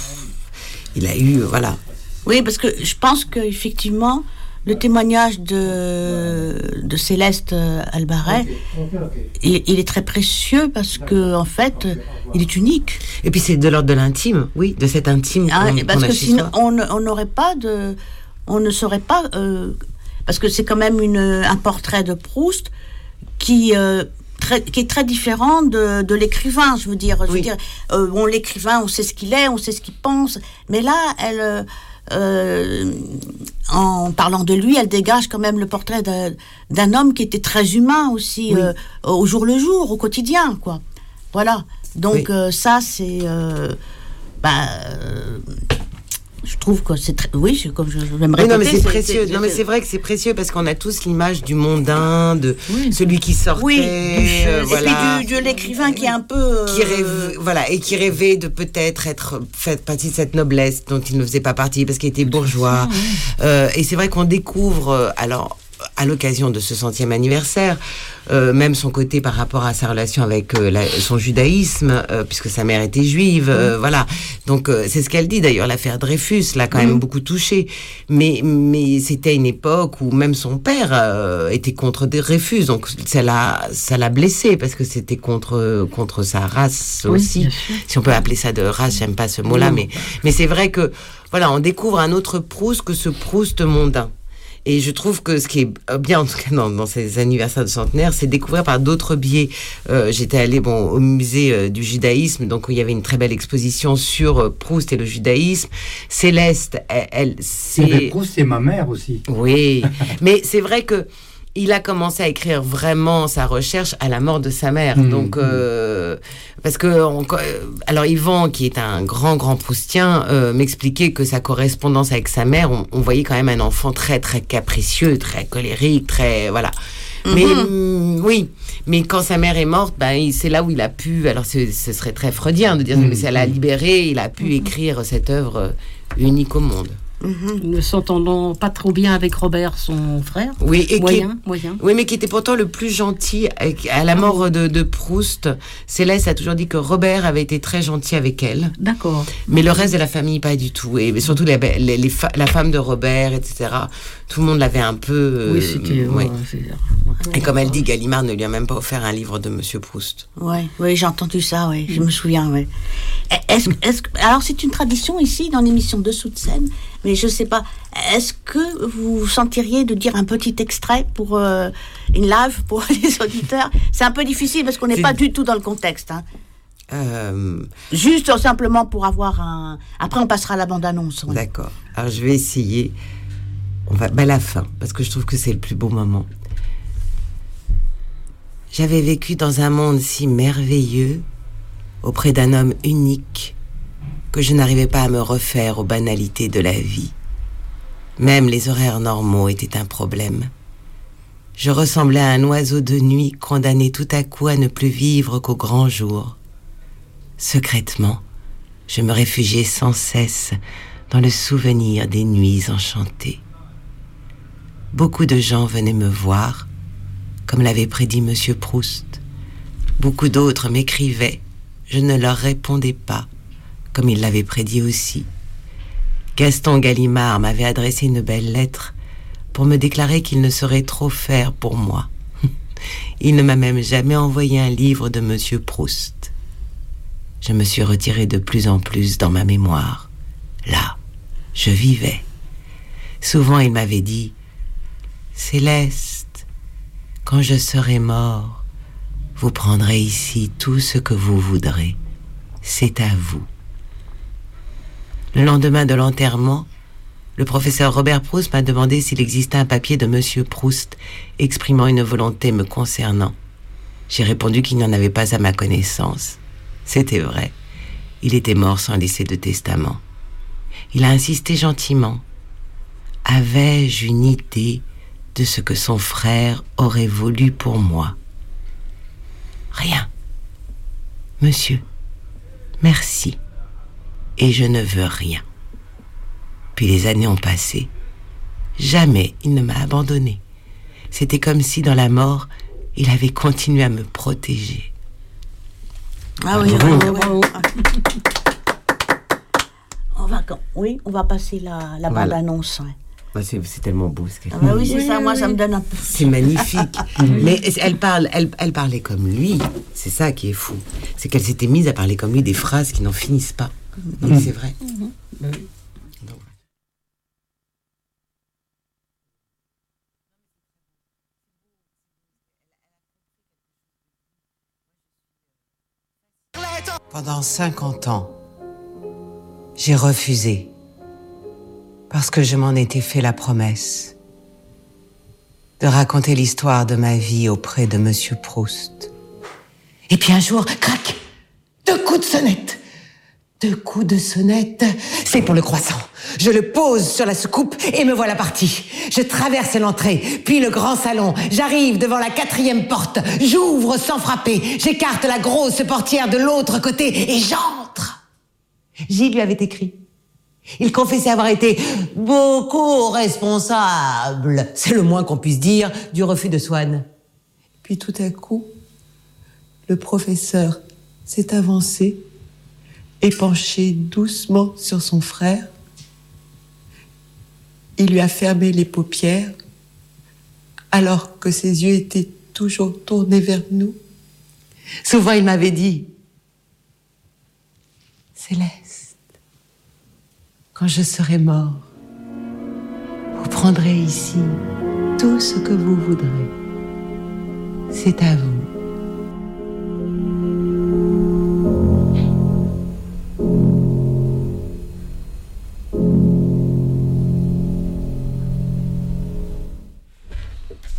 il a eu, voilà.
Oui, parce que je pense que effectivement. Le témoignage de, de Céleste Albaret, okay, okay. Il, il est très précieux parce que en fait, il est unique.
Et puis c'est de l'ordre de l'intime, oui, de cet intime.
Ah,
qu'on,
parce
qu'on
que sinon, on n'aurait pas de, on ne saurait pas, euh, parce que c'est quand même une, un portrait de Proust qui euh, Très, qui est très différent de, de l'écrivain, je veux dire. Je oui. veux dire, euh, bon, l'écrivain, on sait ce qu'il est, on sait ce qu'il pense, mais là, elle, euh, en parlant de lui, elle dégage quand même le portrait d'un, d'un homme qui était très humain aussi, oui. euh, au jour le jour, au quotidien, quoi. Voilà. Donc oui. euh, ça, c'est, euh, bah. Euh, je trouve que c'est très... Oui, c'est comme je, je vais me répéter.
Oui, non, mais c'est, c'est précieux.
C'est,
non, mais c'est vrai que c'est précieux parce qu'on a tous l'image du mondain, de oui. celui qui sortait.
Oui, du,
euh,
et
voilà.
puis du, de l'écrivain qui est un peu... Euh...
Qui rêve, voilà, et qui rêvait de peut-être être fait partie de cette noblesse dont il ne faisait pas partie parce qu'il était bourgeois. Oui. Euh, et c'est vrai qu'on découvre... Alors, à l'occasion de ce centième anniversaire, euh, même son côté par rapport à sa relation avec euh, la, son judaïsme, euh, puisque sa mère était juive, euh, mmh. voilà. Donc euh, c'est ce qu'elle dit d'ailleurs, l'affaire Dreyfus l'a quand mmh. même beaucoup touchée. Mais mais c'était une époque où même son père euh, était contre Dreyfus, donc ça l'a ça l'a blessé parce que c'était contre contre sa race oui, aussi. Si on peut appeler ça de race, j'aime pas ce mot-là, mmh. mais mais c'est vrai que voilà, on découvre un autre Proust que ce Proust mondain. Et je trouve que ce qui est bien, en tout cas dans, dans ces anniversaires de centenaire, c'est découvrir par d'autres biais. Euh, j'étais allée bon, au musée euh, du judaïsme, donc où il y avait une très belle exposition sur euh, Proust et le judaïsme. Céleste, elle, elle c'est...
Proust, c'est ma mère aussi.
Oui, mais c'est vrai que il a commencé à écrire vraiment sa recherche à la mort de sa mère. Mmh. Donc, euh, parce que, on, alors Yvan, qui est un grand, grand proustien, euh, m'expliquait que sa correspondance avec sa mère, on, on voyait quand même un enfant très, très capricieux, très colérique, très, voilà. Mmh. Mais, mm, oui. Mais quand sa mère est morte, ben, c'est là où il a pu, alors ce serait très freudien de dire, mmh. mais ça l'a libéré, il a pu mmh. écrire cette œuvre unique au monde.
Mmh. Ne s'entendant pas trop bien avec Robert, son frère.
Oui, et
moyen,
qui,
moyen.
Oui, mais qui était pourtant le plus gentil. À la mort de, de Proust, Céleste a toujours dit que Robert avait été très gentil avec elle.
D'accord.
Mais le reste de la famille, pas du tout. Et surtout les, les, les fa- la femme de Robert, et cetera. Tout le monde l'avait un peu... Euh,
oui, c'était...
oui.
Ouais, c'est...
Et comme elle dit, Gallimard ne lui a même pas offert un livre de Monsieur Proust.
Oui, ouais, j'ai entendu ça, ouais, je me souviens. Ouais. Est-ce, est-ce, alors, c'est une tradition ici, dans l'émission Dessous de scène, mais je ne sais pas, est-ce que vous vous sentiriez de dire un petit extrait pour euh, une live, pour les auditeurs? C'est un peu difficile parce qu'on n'est c'est... pas du tout dans le contexte. Hein. Euh... Juste simplement pour avoir un... Après, on passera à la bande-annonce. Ouais.
D'accord. Alors, je vais essayer. On va... Ben, la fin, parce que je trouve que c'est le plus beau moment. J'avais vécu dans un monde si merveilleux, auprès d'un homme unique, que je n'arrivais pas à me refaire aux banalités de la vie. Même les horaires normaux étaient un problème. Je ressemblais à un oiseau de nuit condamné tout à coup à ne plus vivre qu'au grand jour. Secrètement, je me réfugiais sans cesse dans le souvenir des nuits enchantées. Beaucoup de gens venaient me voir, comme l'avait prédit Monsieur Proust. Beaucoup d'autres m'écrivaient, je ne leur répondais pas, comme il l'avait prédit aussi. Gaston Gallimard m'avait adressé une belle lettre pour me déclarer qu'il ne saurait trop faire pour moi. Il ne m'a même jamais envoyé un livre de Monsieur Proust. Je me suis retirée de plus en plus dans ma mémoire. Là, je vivais. Souvent, il m'avait dit « Céleste, quand je serai mort, vous prendrez ici tout ce que vous voudrez. C'est à vous. » Le lendemain de l'enterrement, le professeur Robert Proust m'a demandé s'il existait un papier de Monsieur Proust exprimant une volonté me concernant. J'ai répondu qu'il n'y en avait pas à ma connaissance. C'était vrai. Il était mort sans laisser de testament. Il a insisté gentiment. Avais-je une idée de ce que son frère aurait voulu pour moi? Rien. Monsieur, merci. Et je ne veux rien. Puis les années ont passé. Jamais il ne m'a abandonné. C'était comme si dans la mort, il avait continué à me protéger.
Ah oui, oui, oui, oui. On va, oui, on va passer la, la voilà. bande-annonce. Ouais.
Bah c'est, c'est tellement beau ce qu'elle
ah bah oui, c'est oui, ça, oui, moi oui. ça me donne un peu.
C'est magnifique. Mais elle, parle, elle, elle parlait comme lui. C'est ça qui est fou. C'est qu'elle s'était mise à parler comme lui des phrases qui n'en finissent pas. Donc mmh. c'est vrai. Mmh. Mmh. Donc. Pendant cinquante ans, j'ai refusé parce que je m'en étais fait la promesse de raconter l'histoire de ma vie auprès de Monsieur Proust. Et puis un jour, crac, deux coups de sonnette. Deux coups de sonnette, c'est pour le croissant. Je le pose sur la soucoupe et me voilà parti. Je traverse l'entrée, puis le grand salon. J'arrive devant la quatrième porte. J'ouvre sans frapper. J'écarte la grosse portière de l'autre côté et j'entre. Gilles lui avait écrit. Il confessait avoir été beaucoup responsable, c'est le moins qu'on puisse dire, du refus de Swann. Puis tout à coup, le professeur s'est avancé et penché doucement sur son frère. Il lui a fermé les paupières, alors que ses yeux étaient toujours tournés vers nous. Souvent, il m'avait dit « Céleste, quand je serai mort, vous prendrez ici tout ce que vous voudrez. C'est à vous. »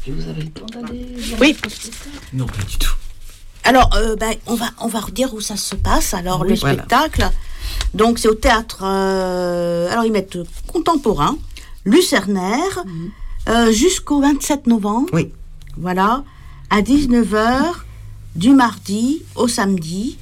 Vous avez le temps d'aller voir
Oui.
le spectacle ?
Non, pas du tout.
Alors, euh, ben, on va on va redire où ça se passe. Alors,
Oui,
le
voilà.
spectacle. Donc, c'est au théâtre. Euh, alors, ils mettent contemporain, lucernaire, mmh. euh, jusqu'au vingt-sept novembre.
Oui.
Voilà, à dix-neuf heures du mardi au samedi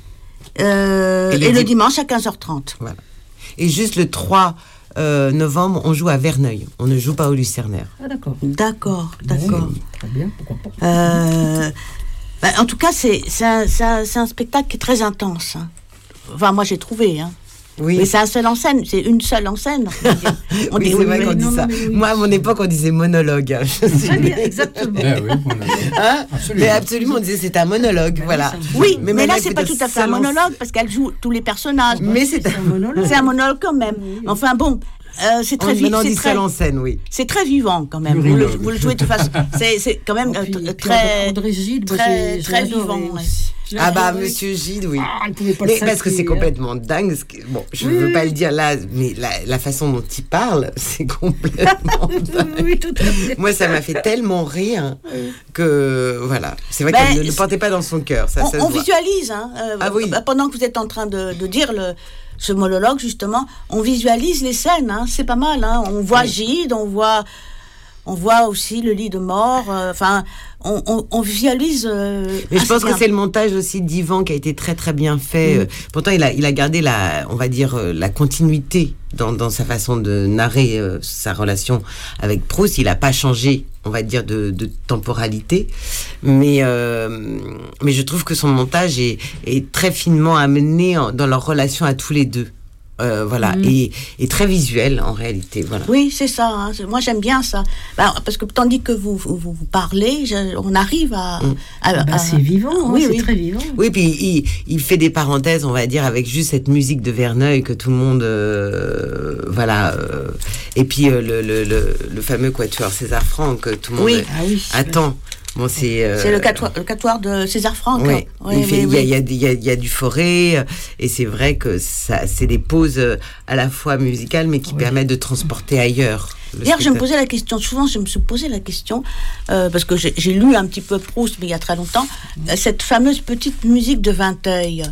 euh, et, le, et le dimanche à quinze heures trente.
Voilà. Et juste le trois euh, novembre, on joue à Verneuil. On ne joue pas au Lucernaire.
Ah d'accord.
D'accord, d'accord.
Oui, très bien, pourquoi pas.
Euh, bah, en tout cas, c'est, c'est, un, c'est, un, c'est un spectacle qui est très intense. Hein. Enfin, moi, j'ai trouvé. Hein.
Oui.
Mais c'est un seul en scène, c'est une seule en scène. On
oui,
dit,
c'est
oui,
vrai
oui,
qu'on dit
non,
ça.
non, oui.
Moi, à mon époque, on disait monologue.
Très bien, exactement.
Ben oui, monologue.
Hein
Absolument.
Mais absolument, on disait c'est un monologue,
Ben
voilà.
Oui, mais, mais là,
elle
c'est
fait
pas
de
tout à fait un
seul en-
monologue, parce qu'elle joue tous les personnages.
Mais c'est un
monologue.
C'est un monologue quand même. Enfin bon, euh, c'est très
On
vivant.
maintenant
C'est
dit
très,
seul en scène, oui.
c'est très vivant quand même. Vous le,
Monologue.
vous le jouez de façon. C'est, c'est quand même
Oh,
euh,
puis-
tr-
puis
très,
André Gide, moi,
très,
j'ai- j'ai
très
adoré
vivant.
aussi.
ouais.
Je l'ai
Ah bah,
adoré.
Monsieur Gide, oui.
Ah, il pouvait pas
Mais
le
parce que c'est
saquer,
complètement dingue. ce que- Bon, je ne veux pas le dire là, mais la, la façon dont il parle, c'est complètement dingue.
Oui, tout à fait.
Moi, ça m'a fait tellement rire que, voilà. C'est vrai
Ben,
qu'elle ne le
c'est-
portait pas dans son cœur, ça,
On,
ça se
on
voit.
visualise, hein, euh,
Ah oui.
pendant que vous êtes en train de, de dire le, ce monologue, justement, on visualise les scènes, hein, c'est pas mal. Hein, on voit
Oui.
Gide, on voit, on voit aussi le lit de mort, euh, enfin, on, on, on visualise. Euh,
Mais je
assez
pense
bien.
que c'est le montage aussi d'Yvan qui a été très très bien fait.
Mm.
Euh, Pourtant, il a, il a gardé la, on va dire, euh, la continuité dans, dans sa façon de narrer euh, sa relation avec Proust. Il n'a pas changé, on va dire, de, de temporalité. Mais, euh, mais je trouve que son montage est, est très finement amené en- dans leur relation à tous les deux. Euh, voilà,
Mm.
et, et très visuel en réalité. Voilà.
Oui, c'est ça. Hein, c'est- moi, j'aime bien ça. Bah, parce que tandis que vous, vous, vous parlez, je- on arrive à.
Mm.
à-
Bah,
à-
c'est vivant, hein,
Oui,
c'est
oui.
très vivant.
Oui, puis il, il fait des parenthèses, on va dire, avec juste cette musique de Verneuil que tout le monde, euh, voilà. euh, et puis euh, le, le, le, le fameux quatuor César Franck que tout le monde
Oui.
euh,
Ah oui.
attend. Bon, c'est. euh,
C'est le quatuor, le quatuor de César Franck.
Oui,
hein. Oui,
il, fait-
oui,
il y a,
oui.
il y a- il y a- il y a du forêt, euh, et c'est vrai que ça, c'est des pauses euh, à la fois musicales, mais qui
Oui.
permettent de transporter ailleurs. le
D'ailleurs, je me
spectacle.
posais la question, souvent je me suis posé la question, euh, parce que j'ai, j'ai lu un petit peu Proust, mais il y a très longtemps, euh, cette fameuse petite musique de Vinteuil.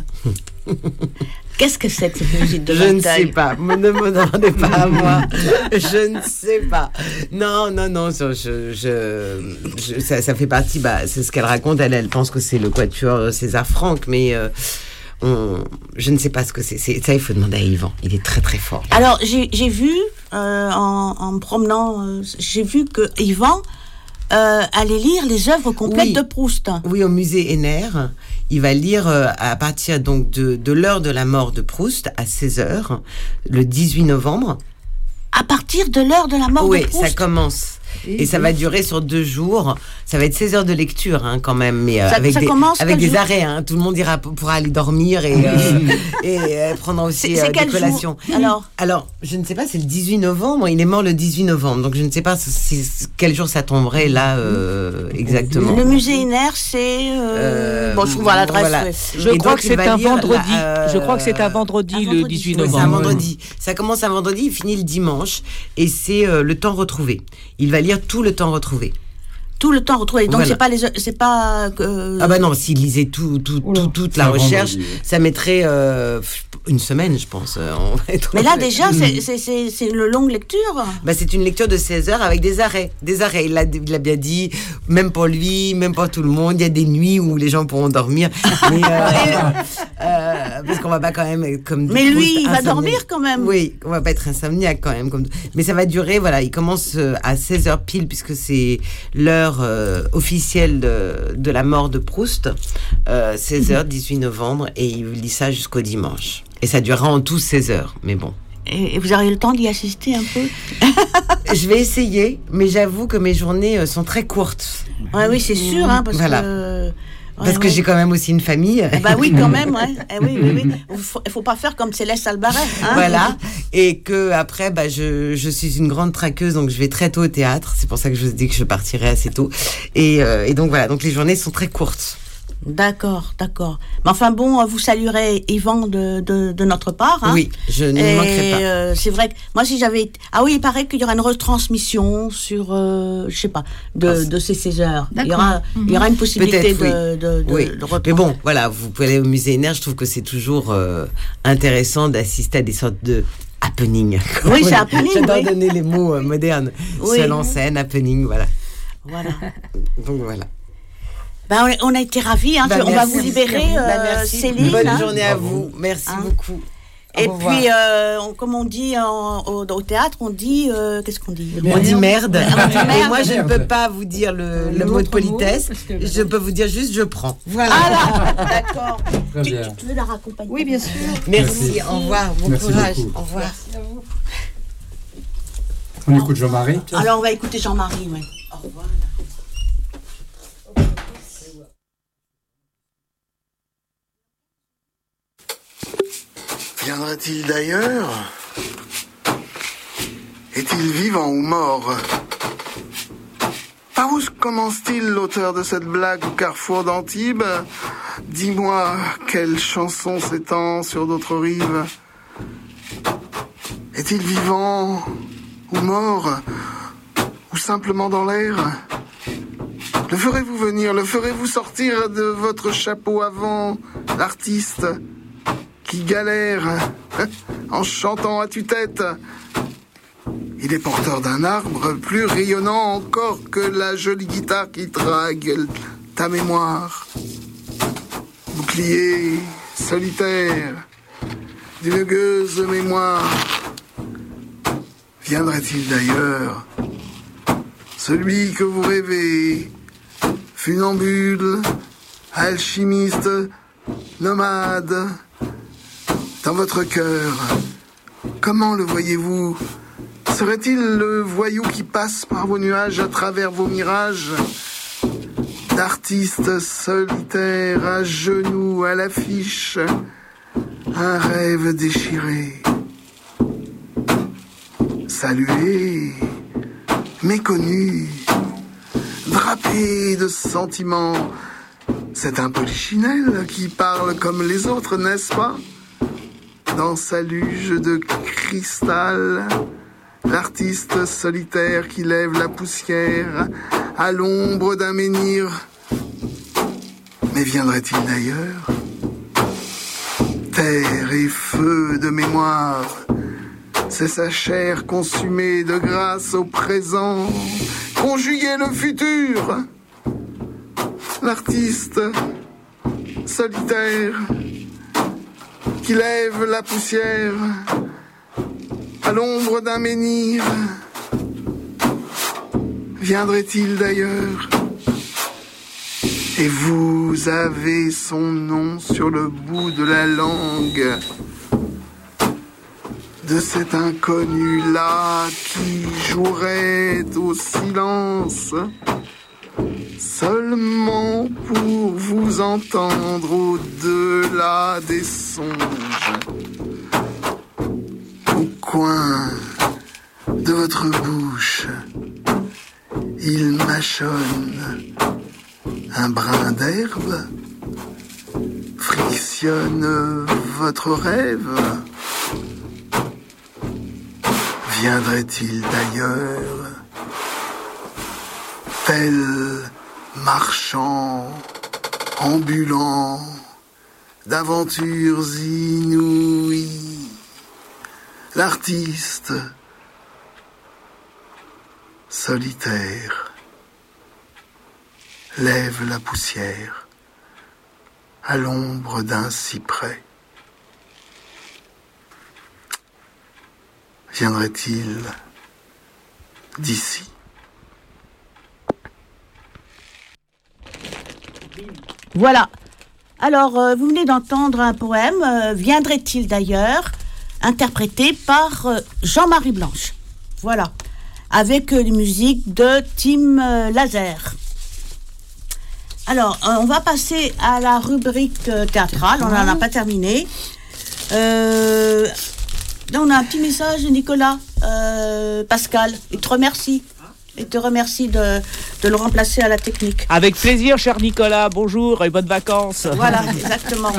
Qu'est-ce que c'est que cette musique de
Je ne
Vinteuil?
sais pas, ne me demandez pas à moi. Je ne sais pas. Non, non, non, je, je, je- je- ça, ça fait partie, bah, c'est ce qu'elle raconte. Elle, elle pense que c'est le quatuor César Franck, mais euh, on, je ne sais pas ce que c'est. c'est. Ça, il faut demander à Yvan. Il est très, très fort.
Alors, j'ai, j'ai vu, euh, en, en me promenant, euh, j'ai vu que Yvan euh, allait lire les œuvres complètes
Oui.
de Proust.
Oui, au musée Henner, il va lire euh, à partir donc de, de l'heure de la mort de Proust à seize heures, le dix-huit novembre.
À partir de l'heure de la mort
Oui,
de Proust.
ça commence. Et, ça va durer sur deux jours. Ça va être seize heures de lecture, hein, quand même, mais euh,
Ça-
avec
ça
des,
commence
avec
quel
des
jour
arrêts. Hein. Tout le monde ira, pourra aller dormir et, euh, et euh, prendre aussi
C'est- c'est
euh, des
quel jour,
collations.
alors
Alors, je ne sais pas, c'est le dix-huit novembre. Il est mort le dix-huit novembre. Donc, je ne sais pas si, si- quel jour ça tomberait là euh, exactement.
Le musée Henner, c'est... euh,
Euh,
bon, je trouve à l'adresse.
voilà.
ouais.
Je
Et
crois
donc,
que
il
c'est
va
un
lire
vendredi.
la, euh,
Je crois que c'est un vendredi,
un
le
vendredi.
dix-huit
Oui, c'est
novembre.
un vendredi. Ça commence un vendredi, il finit le dimanche. Et c'est euh, le temps retrouvé. Il va lire tout le temps retrouvé.
Tout le temps retrouvé. Donc,
Voilà.
c'est pas les... C'est pas... euh,
Ah bah non, s'il lisait tout, tout, tout, toute la
C'est un
recherche,
vendredi.
ça mettrait euh, une semaine, je pense. euh, on va être
Mais là,
honnête.
déjà, c'est, c'est, c'est, c'est une longue lecture.
Bah, c'est une lecture de seize heures avec des arrêts. Des arrêts, il l'a, il l'a bien dit, même pour lui, même pour tout le monde. Il y a des nuits où les gens pourront dormir. Mais, euh, euh, parce qu'on va pas quand même comme
Mais lui,
Proust,
il va
insomniaque.
dormir quand même.
Oui, on va pas être insomniaque quand même. Comme... Mais ça va durer, voilà, il commence euh, à seize heures pile, puisque c'est l'heure euh, officielle de, de la mort de Proust. Euh, seize heures, dix-huit novembre, et il lit ça jusqu'au dimanche. Et ça durera en tout seize heures, mais bon.
Et, et vous aurez le temps d'y assister un peu.
Je vais essayer, mais j'avoue que mes journées euh, sont très courtes.
Ouais, oui, c'est sûr, hein, parce
Voilà.
que... euh, ouais,
Parce que
ouais.
j'ai quand même aussi une famille.
Ah bah oui, quand même, ouais. Eh oui, oui, oui. Il faut, il faut pas faire comme Céleste Albaret. Hein.
Voilà, et que après, bah, je, je suis une grande traqueuse, donc je vais très tôt au théâtre. C'est pour ça que je vous dis que je partirai assez tôt. Et, euh, et donc voilà, donc les journées sont très courtes.
D'accord, d'accord. Mais enfin bon, vous saluerez Yvan de, de, de notre part. Hein.
Oui, je ne
Et
manquerai pas.
Euh, c'est vrai que moi, si j'avais... Ah oui, il paraît qu'il y aura une retransmission sur, euh, je sais pas, de, ah, de ces seize heures. Il y aura, mm-hmm. il y aura une possibilité de, oui. de, de,
oui.
de retransmission.
Mais bon, voilà, vous pouvez aller au musée Hénard. Je trouve que c'est toujours euh, intéressant d'assister à des sortes de happening.
Oui, c'est happening.
J'adore
oui.
donner les mots euh, modernes. Oui. Seul en scène, happening, voilà.
Voilà.
Donc voilà.
Ben, on, on a été ravis. Hein.
Ben,
on
merci.
va vous libérer, euh,
ben, merci.
Céline.
Bonne
hein.
journée à vous. Merci hein. beaucoup.
Et puis, euh, on, comme on dit en, au, au théâtre, on dit... Euh, qu'est-ce qu'on dit ?
On dit merde.
On dit merde.
Et moi, je ne peux pas vous dire le, le mot de politesse. Mot, que... Je peux vous dire juste je prends.
Voilà. Ah là, d'accord. Tu, tu, tu veux la raccompagner ?
Oui, bien sûr.
Merci. Merci. Au revoir. Bon
Merci
courage.
Beaucoup.
Au revoir.
Merci à vous.
On écoute Jean-Marie.
Alors, on va écouter Jean-Marie, oui.
Au revoir.
Viendrait-il d'ailleurs ? Est-il vivant ou mort ? Par où commence-t-il, l'auteur de cette blague au carrefour d'Antibes ? Dis-moi, quelle chanson s'étend sur d'autres rives ? Est-il vivant ou mort ? Ou simplement dans l'air ? Le ferez-vous venir ? Le ferez-vous sortir de votre chapeau avant l'artiste ? Qui galère en chantant à tue-tête. Il est porteur d'un arbre plus rayonnant encore que la jolie guitare qui drague ta mémoire. Bouclier solitaire d'une gueuse mémoire. Viendrait-il d'ailleurs celui que vous rêvez, funambule, alchimiste, nomade, dans votre cœur, comment le voyez-vous ? Serait-il le voyou qui passe par vos nuages à travers vos mirages ? D'artiste solitaire à genoux à l'affiche, un rêve déchiré. Salué, méconnu, drapé de sentiments. C'est un polichinelle qui parle comme les autres, n'est-ce pas ? Dans sa luge de cristal, l'artiste solitaire qui lève la poussière à l'ombre d'un menhir. Mais viendrait-il d'ailleurs ? Terre et feu de mémoire, c'est sa chair consumée de grâce au présent, conjuguer le futur. L'artiste solitaire qui lève la poussière à l'ombre d'un menhir. Viendrait-il d'ailleurs ? Et vous avez son nom sur le bout de la langue de cet inconnu-là qui jouerait au silence seulement pour vous entendre au-delà des songes. Au coin de votre bouche, il mâchonne un brin d'herbe, frictionne votre rêve. Viendrait-il d'ailleurs, tel marchand, ambulant, d'aventures inouïes, l'artiste solitaire lève la poussière à l'ombre d'un cyprès. Viendrait-il d'ici ?
Voilà. Alors, euh, vous venez d'entendre un poème, euh, Viendrait-il d'ailleurs, interprété par euh, Jean-Marie Blanche. Voilà. Avec euh, les musiques de Tim euh, Laser. Alors, euh, on va passer à la rubrique euh, théâtrale. On n'en a pas terminé. Euh, là, on a un petit message de Nicolas. Euh, Pascal, il te remercie. Et te remercie de, de le remplacer à la technique.
Avec plaisir, cher Nicolas. Bonjour et bonnes vacances.
Voilà, exactement.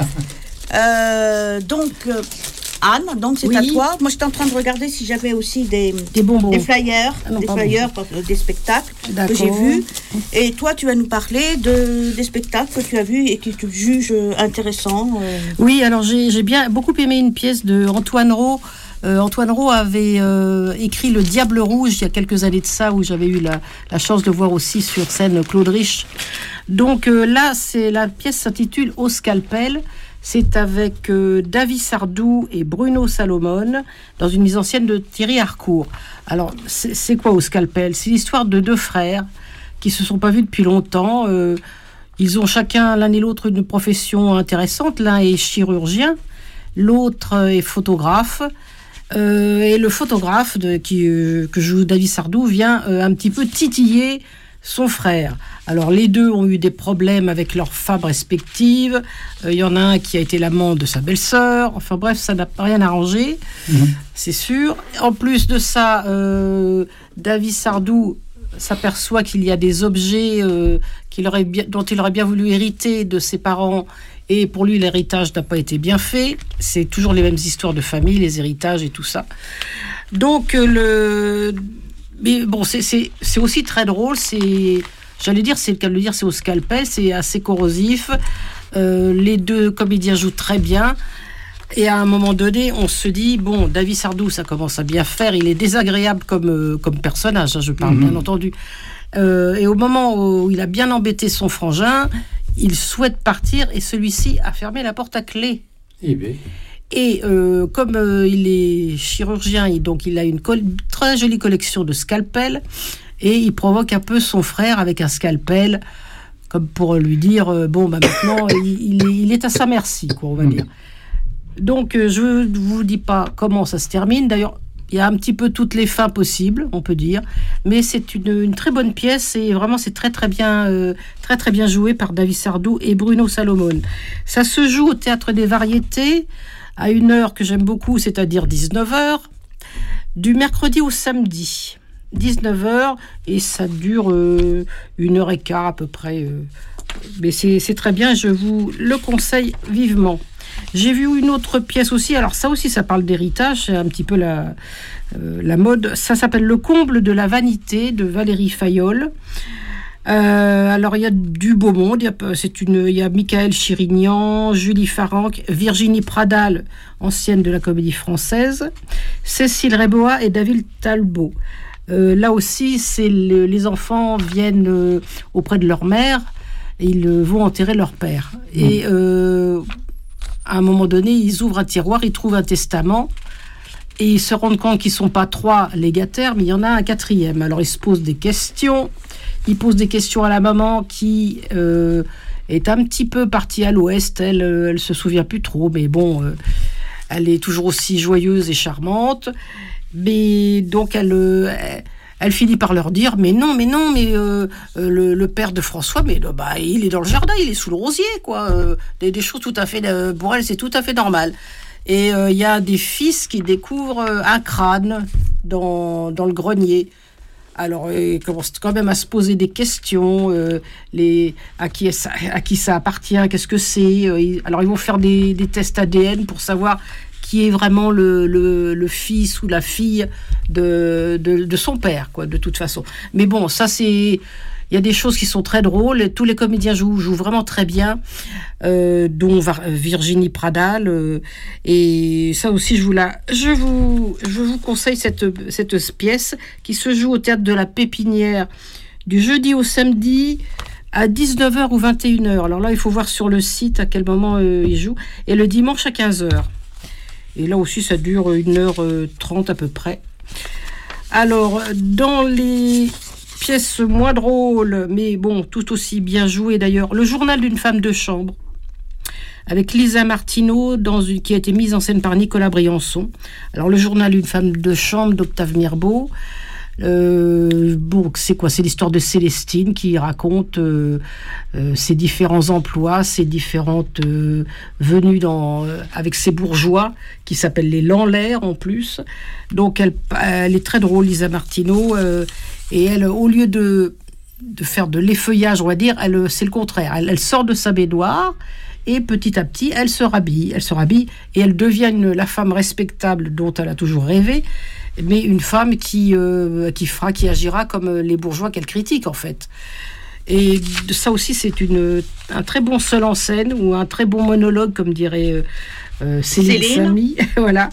euh, donc, euh, Anne, donc c'est oui. à toi. Moi, j'étais en train de regarder si j'avais aussi des,
des bonbons,
des flyers, ah non, des flyers, des spectacles D'accord. que j'ai vus. Et toi, tu vas nous parler de des spectacles que tu as vus et que tu juges intéressants. Euh...
Oui, alors j'ai, j'ai bien beaucoup aimé une pièce de Antoine Rau. Euh, Antoine Rau avait euh, écrit Le Diable Rouge il y a quelques années de ça, où j'avais eu la, la chance de voir aussi sur scène Claude Rich. Donc euh, là, c'est la pièce s'intitule Au scalpel. C'est avec euh, David Sardou et Bruno Salomon dans une mise en scène de Thierry Harcourt. Alors, c'est, c'est quoi Au scalpel ? C'est l'histoire de deux frères qui se sont pas vus depuis longtemps. Euh, ils ont chacun, l'un et l'autre, une profession intéressante. L'un est chirurgien, l'autre est photographe. Euh, et le photographe de, qui, euh, que joue David Sardou vient euh, un petit peu titiller son frère. Alors les deux ont eu des problèmes avec leurs femmes respectives. Il euh, y en a un qui a été l'amant de sa belle-sœur. Enfin bref, ça n'a pas rien arrangé, mmh. c'est sûr. En plus de ça, euh, David Sardou s'aperçoit qu'il y a des objets euh, qu'il aurait bien, dont il aurait bien voulu hériter de ses parents. Et pour lui, l'héritage n'a pas été bien fait. C'est toujours les mêmes histoires de famille, les héritages et tout ça. Donc, euh, le... Mais bon, c'est, c'est, c'est aussi très drôle. C'est... J'allais dire, c'est le cas de le dire, c'est au scalpel. C'est assez corrosif. Euh, les deux comédiens jouent très bien. Et à un moment donné, on se dit, bon, David Sardou, ça commence à bien faire. Il est désagréable comme, euh, comme personnage, hein, je parle, mmh. bien entendu. Euh, et au moment où il a bien embêté son frangin, il souhaite partir et celui-ci a fermé la porte à clé.
Eh bien.
Et euh, comme euh, il est chirurgien, il, donc il a une col- très jolie collection de scalpels et il provoque un peu son frère avec un scalpel, comme pour lui dire euh, bon, bah maintenant il, il, est, il est à sa merci, quoi, on va dire. Donc euh, je ne vous dis pas comment ça se termine. D'ailleurs, il y a un petit peu toutes les fins possibles, on peut dire, mais c'est une, une très bonne pièce et vraiment c'est très très bien, euh, très très bien joué par David Sardou et Bruno Salomon. Ça se joue au Théâtre des Variétés à une heure que j'aime beaucoup, c'est-à-dire dix-neuf heures, du mercredi au samedi, dix-neuf heures, et ça dure euh, une heure et quart à peu près. Euh, mais c'est, c'est très bien, je vous le conseille vivement. J'ai vu une autre pièce aussi, alors ça aussi ça parle d'héritage, c'est un petit peu la, euh, la mode, ça s'appelle Le comble de la vanité de Valérie Fayolle. Euh, alors il y a du beau monde, il y a, c'est une, il y a Michael Chirignan, Julie Farranc, Virginie Pradal, ancienne de la Comédie Française, Cécile Rébois et David Talbot. Euh, là aussi, c'est le, les enfants viennent euh, auprès de leur mère et ils euh, vont enterrer leur père. Mmh. Et euh, à un moment donné, ils ouvrent un tiroir, ils trouvent un testament et ils se rendent compte qu'ils ne sont pas trois légataires, mais il y en a un quatrième. Alors ils se posent des questions. Il pose des questions à la maman qui euh, est un petit peu partie à l'ouest. Elle, euh, elle se souvient plus trop, mais bon, euh, elle est toujours aussi joyeuse et charmante. Mais donc elle, euh, elle, elle finit par leur dire, mais non, mais non, mais euh, euh, le, le père de François, mais bah il est dans le jardin, il est sous le rosier, quoi. Euh, des, des choses tout à fait, euh, pour elle, c'est tout à fait normal. Et il euh, y a des fils qui découvrent euh, un crâne dans dans le grenier. Alors, ils commencent quand même à se poser des questions, euh, les, à, qui ça, à qui ça appartient, qu'est-ce que c'est. Euh, ils, alors, ils vont faire des, des tests A D N pour savoir qui est vraiment le, le, le fils ou la fille de, de, de son père, quoi, de toute façon. Mais bon, ça, c'est... Il y a des choses qui sont très drôles. Tous les comédiens jouent, jouent vraiment très bien, euh, dont Virginie Pradal. Euh, et ça aussi, je vous, la, je vous, je vous conseille cette, cette pièce qui se joue au Théâtre de la Pépinière du jeudi au samedi à dix-neuf heures ou vingt et une heures. Alors là, il faut voir sur le site à quel moment euh, ils jouent. Et le dimanche à quinze heures. Et là aussi, ça dure une heure trente à peu près. Alors, dans les... pièce moins drôle, mais bon, tout aussi bien jouée d'ailleurs, Le journal d'une femme de chambre, avec Lisa Martineau, dans une, qui a été mise en scène par Nicolas Briançon. Alors, Le journal d'une femme de chambre d'Octave Mirbeau, Euh, bon, c'est quoi? C'est l'histoire de Célestine qui raconte euh, euh, ses différents emplois, ses différentes euh, venues dans, euh, avec ses bourgeois qui s'appellent les Lanlaire en plus. Donc elle, elle est très drôle, Lisa Martineau, euh, et elle, au lieu de, de faire de l'effeuillage, on va dire, elle, c'est le contraire. Elle, elle sort de sa baignoire et petit à petit, elle se rhabille, elle se rhabille et elle devient une, la femme respectable dont elle a toujours rêvé. Mais une femme qui, euh, qui fera, qui agira comme les bourgeois qu'elle critique, en fait. Et ça aussi, c'est une, un très bon seul en scène, ou un très bon monologue, comme dirait euh, Céline, Céline. Samy. Voilà.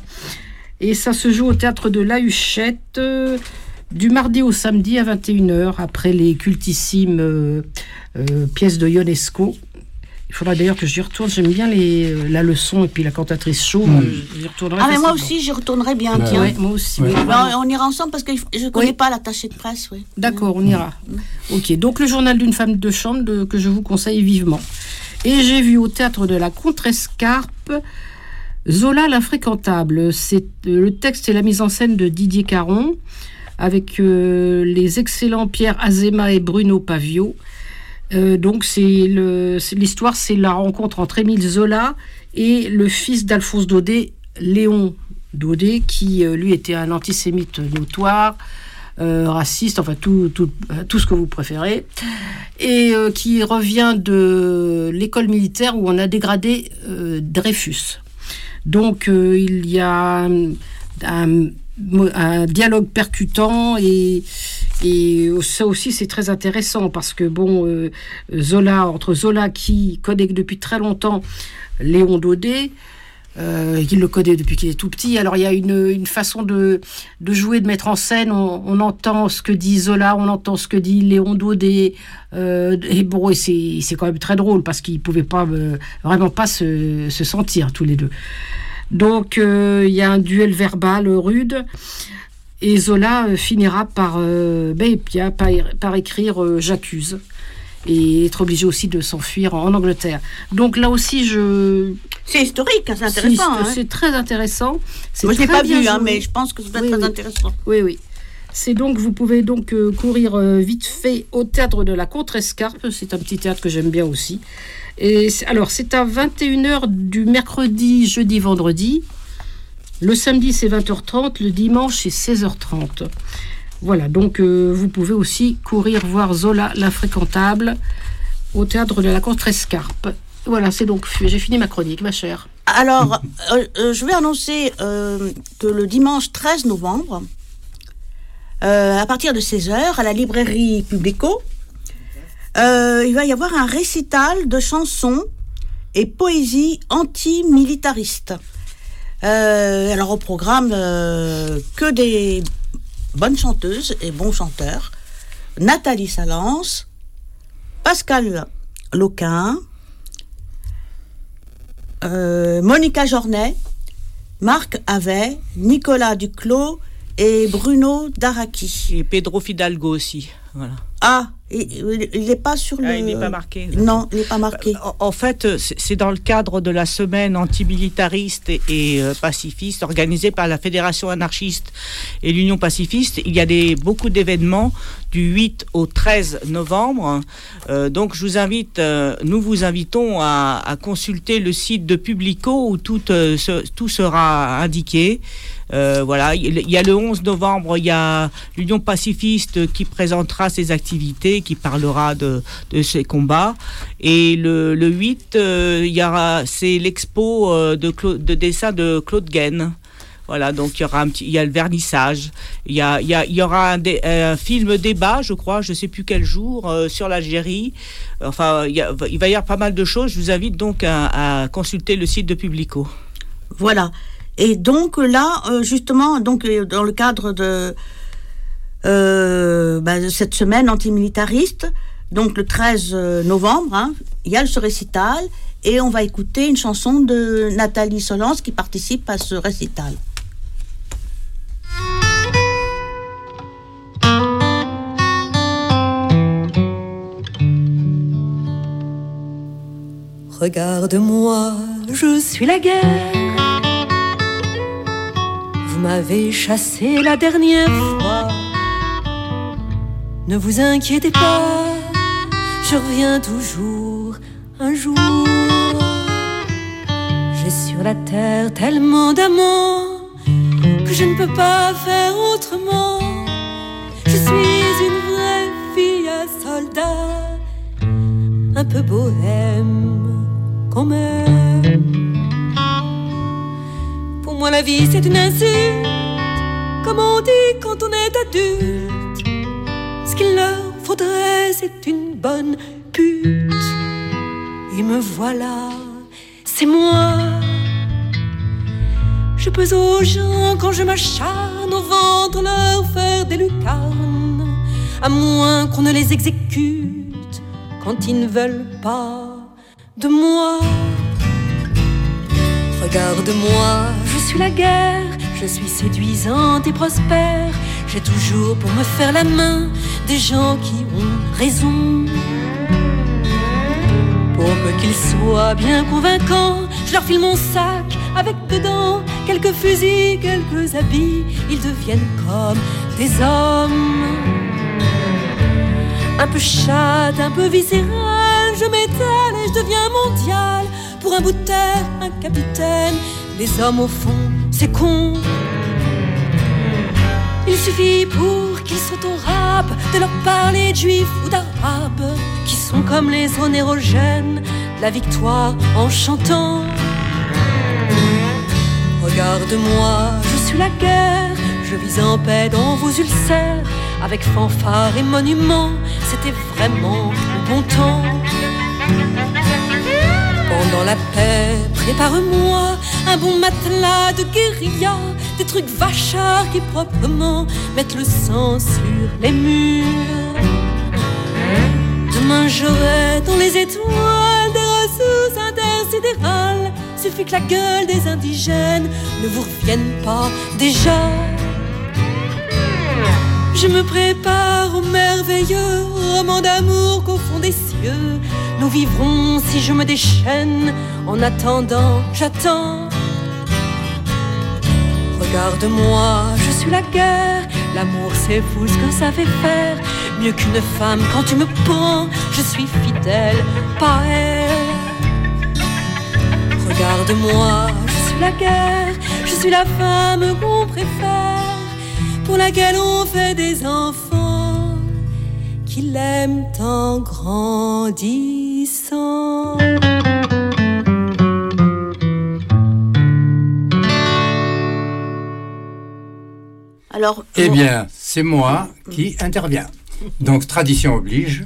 Et ça se joue au théâtre de La Huchette, euh, du mardi au samedi à vingt et une heures, après les cultissimes euh, euh, pièces de Ionesco. Il faudra d'ailleurs que j'y retourne. J'aime bien les, la leçon et puis la cantatrice Shaw. Mmh. J'y retournerai.
Ah, mais moi aussi, j'y retournerai bien. Bah, tiens.
Ouais, moi aussi.
Ouais. Ouais. On ira ensemble parce que je ne connais oui. pas l'attaché de presse. Oui.
D'accord, on ira. Mmh. Ok, donc le journal d'une femme de chambre de, que je vous conseille vivement. Et j'ai vu au théâtre de la Contrescarpe Zola l'infréquentable. C'est, le texte et la mise en scène de Didier Caron avec euh, les excellents Pierre Azéma et Bruno Pavio. Euh, donc c'est, le, c'est l'histoire, c'est la rencontre entre Émile Zola et le fils d'Alphonse Daudet, Léon Daudet, qui euh, lui était un antisémite notoire, euh, raciste, enfin tout, tout, tout ce que vous préférez, et euh, qui revient de l'école militaire où on a dégradé euh, Dreyfus. Donc euh, il y a un, un, un dialogue percutant et Et ça aussi, c'est très intéressant parce que, bon, euh, Zola, entre Zola qui connaît depuis très longtemps Léon Daudet, euh, il le connaît depuis qu'il est tout petit. Alors, il y a une, une façon de, de jouer, de mettre en scène. On, on entend ce que dit Zola, on entend ce que dit Léon Daudet. Euh, et bon, et c'est, c'est quand même très drôle parce qu'ils ne pouvaient pas, euh, vraiment pas se, se sentir tous les deux. Donc, euh, il y a un duel verbal rude. Et Zola euh, finira par, euh, ben, bien, par, par écrire euh, « J'accuse » et être obligé aussi de s'enfuir en, en Angleterre. Donc là aussi, je...
C'est historique, c'est intéressant.
C'est,
hein.
c'est très intéressant. C'est
Moi, je ne l'ai pas vu, hein, mais
je
pense que c'est oui, très
oui.
intéressant.
Oui, oui. C'est donc, vous pouvez donc euh, courir euh, vite fait au théâtre de la Contrescarpe. C'est un petit théâtre que j'aime bien aussi. Et c'est, alors, c'est à vingt et une heures du mercredi, jeudi, vendredi. Le samedi, c'est vingt heures trente. Le dimanche, c'est seize heures trente. Voilà, donc euh, vous pouvez aussi courir voir Zola l'infréquentable au théâtre de la Contrescarpe. Voilà, c'est donc, j'ai fini ma chronique, ma chère.
Alors, euh, euh, je vais annoncer euh, que le dimanche treize novembre, euh, à partir de seize heures, à la librairie Publico, euh, il va y avoir un récital de chansons et poésie anti-militariste. Euh, alors au programme, euh, que des bonnes chanteuses et bons chanteurs. Nathalie Salance, Pascal Loquin, euh, Monica Jornet, Marc Havet, Nicolas Duclos et Bruno Daraki.
Et Pedro Fidalgo aussi, voilà.
Ah, il n'est pas sur le...
Ah, il n'est pas marqué.
Non, il n'est pas marqué.
En, en fait, c'est dans le cadre de la semaine antimilitariste et, et euh, pacifiste organisée par la Fédération anarchiste et l'Union pacifiste. Il y a des, beaucoup d'événements du huit au treize novembre. Euh, donc, je vous invite, euh, nous vous invitons à, à consulter le site de Publico où tout, euh, ce, tout sera indiqué. Euh, voilà, il y a le onze novembre, il y a l'Union pacifiste qui présentera ses activités, qui parlera de, de ses combats. Et le, le huit, euh, il y aura, c'est l'expo euh, de, Claude, de dessin de Claude Guesne. Voilà, donc il y aura un petit, il y a le vernissage, il y a, il y a, il y aura un, dé, un film débat, je crois, je sais plus quel jour, euh, sur l'Algérie. Enfin, il, y a, il va y avoir pas mal de choses. Je vous invite donc à, à consulter le site de Publico.
Voilà. Et donc là, euh, justement, donc dans le cadre de, euh, bah, de cette semaine antimilitariste, donc le treize novembre, hein, il y a ce récital et on va écouter une chanson de Nathalie Solance qui participe à ce récital.
Regarde-moi, je suis la guerre. Vous m'avez chassé la dernière fois, ne vous inquiétez pas, je reviens toujours un jour. J'ai sur la terre tellement d'amants que je ne peux pas faire autrement. Je suis une vraie fille à soldat, un peu bohème quand même. Pour moi la vie c'est une insulte, comme on dit quand on est adulte. Ce qu'il leur faudrait c'est une bonne pute. Et me voilà, c'est moi. Je pèse aux gens quand je m'acharne au ventre leur faire des lucarnes, à moins qu'on ne les exécute quand ils ne veulent pas de moi. Regarde-moi, je suis la guerre, je suis séduisante et prospère. J'ai toujours pour me faire la main des gens qui ont raison. Pour peu qu'ils soient bien convaincants, je leur file mon sac avec dedans quelques fusils, quelques habits. Ils deviennent comme des hommes, un peu chatte, un peu viscéral. Je m'étale et je deviens mondial. Pour un bout de terre, un capitaine. Les hommes au fond, c'est con. Il suffit pour qu'ils sautent au rap de leur parler de juifs ou d'arabes, qui sont comme les onérogènes de la victoire en chantant. Regarde-moi, je suis la guerre, je vis en paix dans vos ulcères, avec fanfare et monuments, c'était vraiment le bon temps. Pendant la paix, prépare-moi un bon matelas de guérilla, des trucs vachards qui proprement mettent le sang sur les murs. Demain j'aurai dans les étoiles des ressources intersidérales. Suffit que la gueule des indigènes ne vous revienne pas déjà. Je me prépare au merveilleux roman d'amour qu'au fond des cieux nous vivrons si je me déchaîne. En attendant, j'attends. Regarde-moi, je suis la guerre. L'amour c'est fou ce que ça fait faire. Mieux qu'une femme quand tu me prends. Je suis fidèle, pas elle. Regarde-moi, je suis la guerre. Je suis la femme qu'on préfère, pour laquelle on fait des enfants qui l'aiment en grandissant.
Alors,
eh bien, c'est moi qui interviens. Donc, tradition oblige.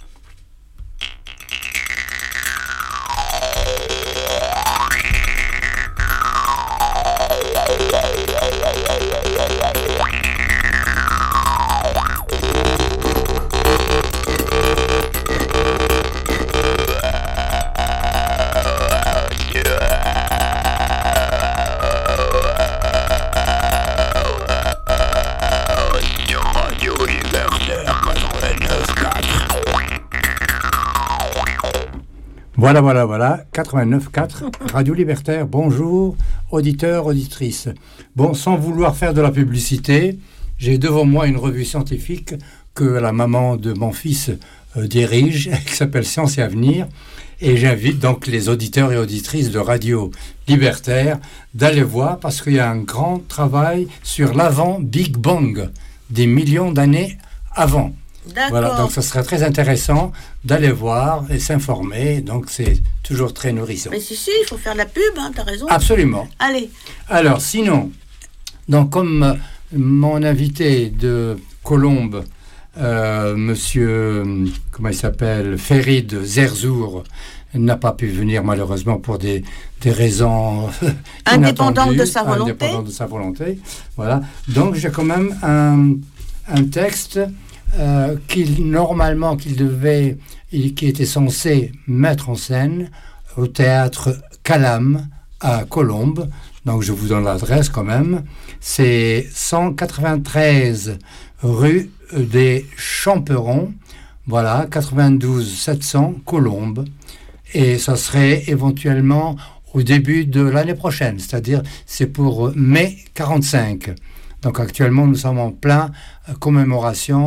Voilà, voilà, voilà, quatre-vingt-neuf virgule quatre, Radio Libertaire, bonjour, auditeurs, auditrices. Bon, sans vouloir faire de la publicité, j'ai devant moi une revue scientifique que la maman de mon fils euh, dirige, qui s'appelle Science et Avenir, et j'invite donc les auditeurs et auditrices de Radio Libertaire d'aller voir, parce qu'il y a un grand travail sur l'avant Big Bang, des millions d'années avant.
D'accord.
Voilà, donc ce serait très intéressant d'aller voir et s'informer, donc c'est toujours très nourrissant.
Mais si, si, il faut faire de la pub, hein, t'as raison.
Absolument.
Allez.
Alors, sinon, donc comme euh, mon invité de Colombes, euh, monsieur, comment il s'appelle, Ferid Zerzour, n'a pas pu venir malheureusement pour des, des raisons
indépendantes de sa volonté.
Indépendantes de sa volonté. Voilà. Donc j'ai quand même un, un texte euh, qu'il normalement qu'il devait, il, qui était censé mettre en scène au théâtre Calam à Colombes. Donc je vous donne l'adresse quand même. C'est cent quatre-vingt-treize rue des Champerons. Voilà, quatre-vingt-douze sept cents Colombes. Et ça serait éventuellement au début de l'année prochaine, c'est-à-dire c'est pour mai quarante-cinq. Donc actuellement nous sommes en plein commémoration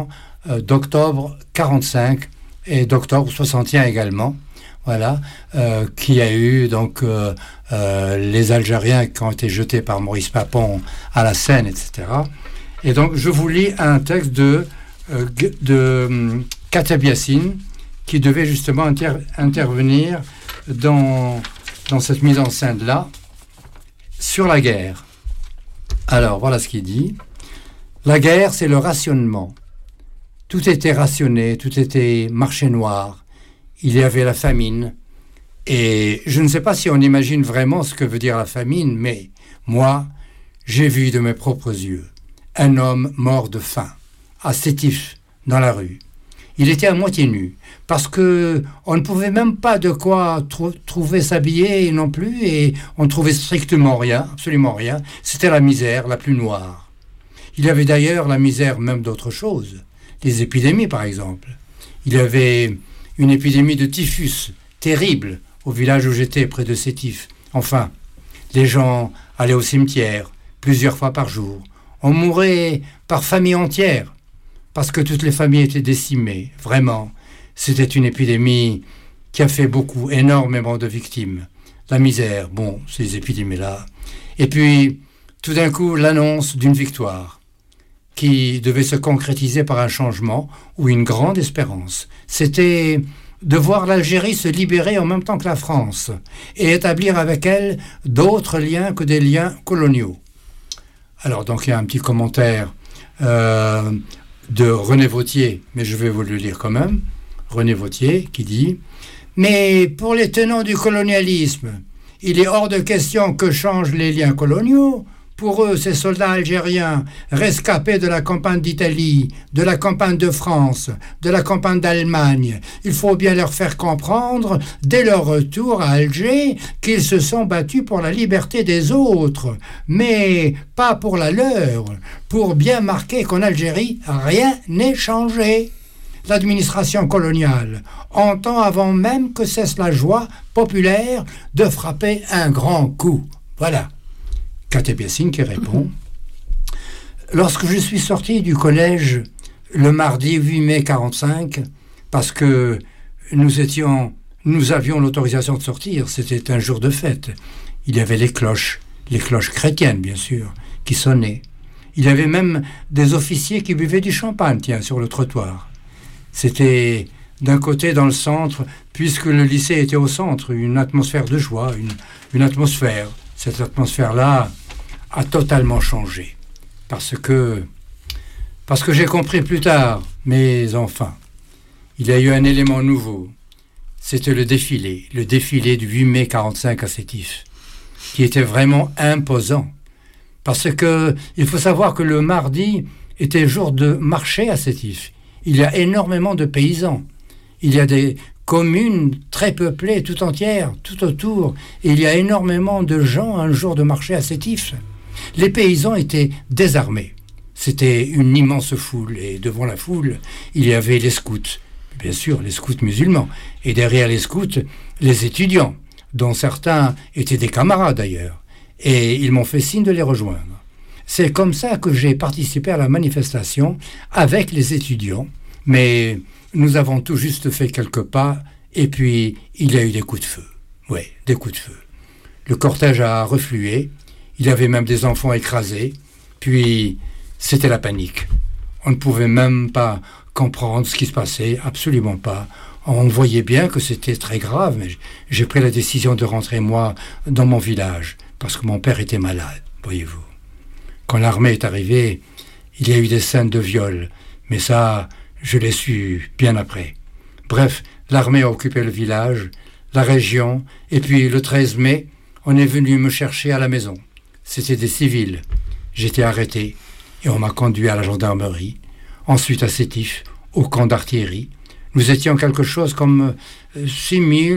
euh, d'octobre quarante-cinq et d'octobre soixante et un également. Voilà, euh, qui a eu donc euh, euh, les Algériens qui ont été jetés par Maurice Papon à la Seine, et cetera. Et donc, je vous lis un texte de, euh, de um, Kateb Yassine, qui devait justement inter- intervenir dans, dans cette mise en scène-là, sur la guerre. Alors, voilà ce qu'il dit. « La guerre, c'est le rationnement. Tout était rationné, tout était marché noir. Il y avait la famine. Et je ne sais pas si on imagine vraiment ce que veut dire la famine, mais moi, j'ai vu de mes propres yeux un homme mort de faim, à Sétif, dans la rue. Il était à moitié nu, parce que on ne pouvait même pas de quoi tr- trouver s'habiller non plus, et on ne trouvait strictement rien, absolument rien. C'était la misère la plus noire. Il y avait d'ailleurs la misère même d'autres choses, les épidémies par exemple. Il y avait une épidémie de typhus terrible au village où j'étais, près de Sétif. Enfin, les gens allaient au cimetière plusieurs fois par jour. On mourait par famille entière, parce que toutes les familles étaient décimées. Vraiment, c'était une épidémie qui a fait beaucoup, énormément de victimes. La misère, bon, ces épidémies-là. Et puis, tout d'un coup, l'annonce d'une victoire qui devait se concrétiser par un changement ou une grande espérance. C'était de voir l'Algérie se libérer en même temps que la France et établir avec elle d'autres liens que des liens coloniaux. Alors, donc, il y a un petit commentaire euh, de René Vauthier, mais je vais vous le lire quand même. René Vauthier qui dit « Mais pour les tenants du colonialisme, il est hors de question que changent les liens coloniaux. Pour eux, ces soldats algériens, rescapés de la campagne d'Italie, de la campagne de France, de la campagne d'Allemagne, il faut bien leur faire comprendre, dès leur retour à Alger, qu'ils se sont battus pour la liberté des autres, mais pas pour la leur, pour bien marquer qu'en Algérie, rien n'est changé. L'administration coloniale entend avant même que cesse la joie populaire de frapper un grand coup. » Voilà. Kateb Yassine qui répond « Lorsque je suis sorti du collège le mardi huit mai quarante-cinq, parce que nous étions, nous avions l'autorisation de sortir, c'était un jour de fête. Il y avait les cloches, les cloches chrétiennes bien sûr, qui sonnaient. Il y avait même des officiers qui buvaient du champagne, tiens, sur le trottoir. C'était d'un côté dans le centre, puisque le lycée était au centre, une atmosphère de joie, une, une atmosphère. Cette atmosphère-là a totalement changé. Parce que, parce que j'ai compris plus tard, mais enfin, il y a eu un élément nouveau. C'était le défilé, le défilé du huit mai quarante-cinq à Sétif, qui était vraiment imposant. Parce que, il faut savoir que le mardi était jour de marché à Sétif. Il y a énormément de paysans. Il y a des communes très peuplées, tout entières, tout autour. Et il y a énormément de gens un jour de marché à Sétif. Les paysans étaient désarmés. C'était une immense foule. Et devant la foule, il y avait les scouts. Bien sûr, les scouts musulmans. Et derrière les scouts, les étudiants, dont certains étaient des camarades d'ailleurs. Et ils m'ont fait signe de les rejoindre. C'est comme ça que j'ai participé à la manifestation avec les étudiants. Mais nous avons tout juste fait quelques pas et puis il y a eu des coups de feu. Oui, des coups de feu. Le cortège a reflué. Il y avait même des enfants écrasés. Puis c'était la panique. On ne pouvait même pas comprendre ce qui se passait, absolument pas. On voyait bien que c'était très grave, mais j'ai pris la décision de rentrer, moi, dans mon village, parce que mon père était malade, voyez-vous. Quand l'armée est arrivée, il y a eu des scènes de viol, mais ça, je l'ai su bien après. Bref, l'armée a occupé le village, la région, et puis le treize mai, on est venu me chercher à la maison. C'était des civils. J'étais arrêté, et on m'a conduit à la gendarmerie, ensuite à Sétif, au camp d'artillerie. Nous étions quelque chose comme six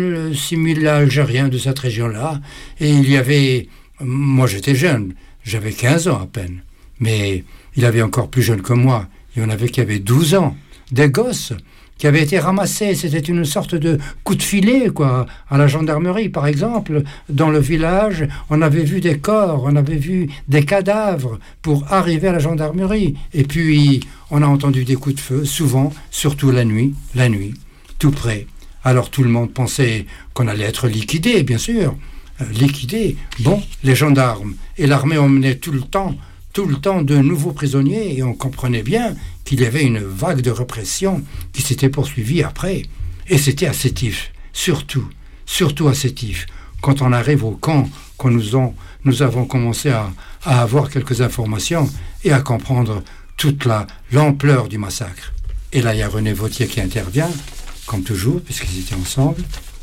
mille Algériens de cette région-là, et il y avait... Moi, j'étais jeune, j'avais quinze ans à peine, mais il y avait encore plus jeune que moi. Il y en avait qui avaient douze ans, des gosses qui avaient été ramassés. C'était une sorte de coup de filet, quoi. À la gendarmerie, par exemple, dans le village, on avait vu des corps, on avait vu des cadavres pour arriver à la gendarmerie. Et puis, on a entendu des coups de feu, souvent, surtout la nuit, la nuit, tout près. Alors tout le monde pensait qu'on allait être liquidé, bien sûr. Euh, liquidé. Bon, les gendarmes et l'armée emmenaient tout le temps, tout le temps de nouveaux prisonniers et on comprenait bien qu'il y avait une vague de répression qui s'était poursuivie après. Et c'était à Sétif, surtout, surtout à Sétif. Quand on arrive au camp, quand nous, ont, nous avons commencé à, à avoir quelques informations et à comprendre toute la, l'ampleur du massacre. Et là, il y a René Vauthier qui intervient, comme toujours, puisqu'ils étaient ensemble.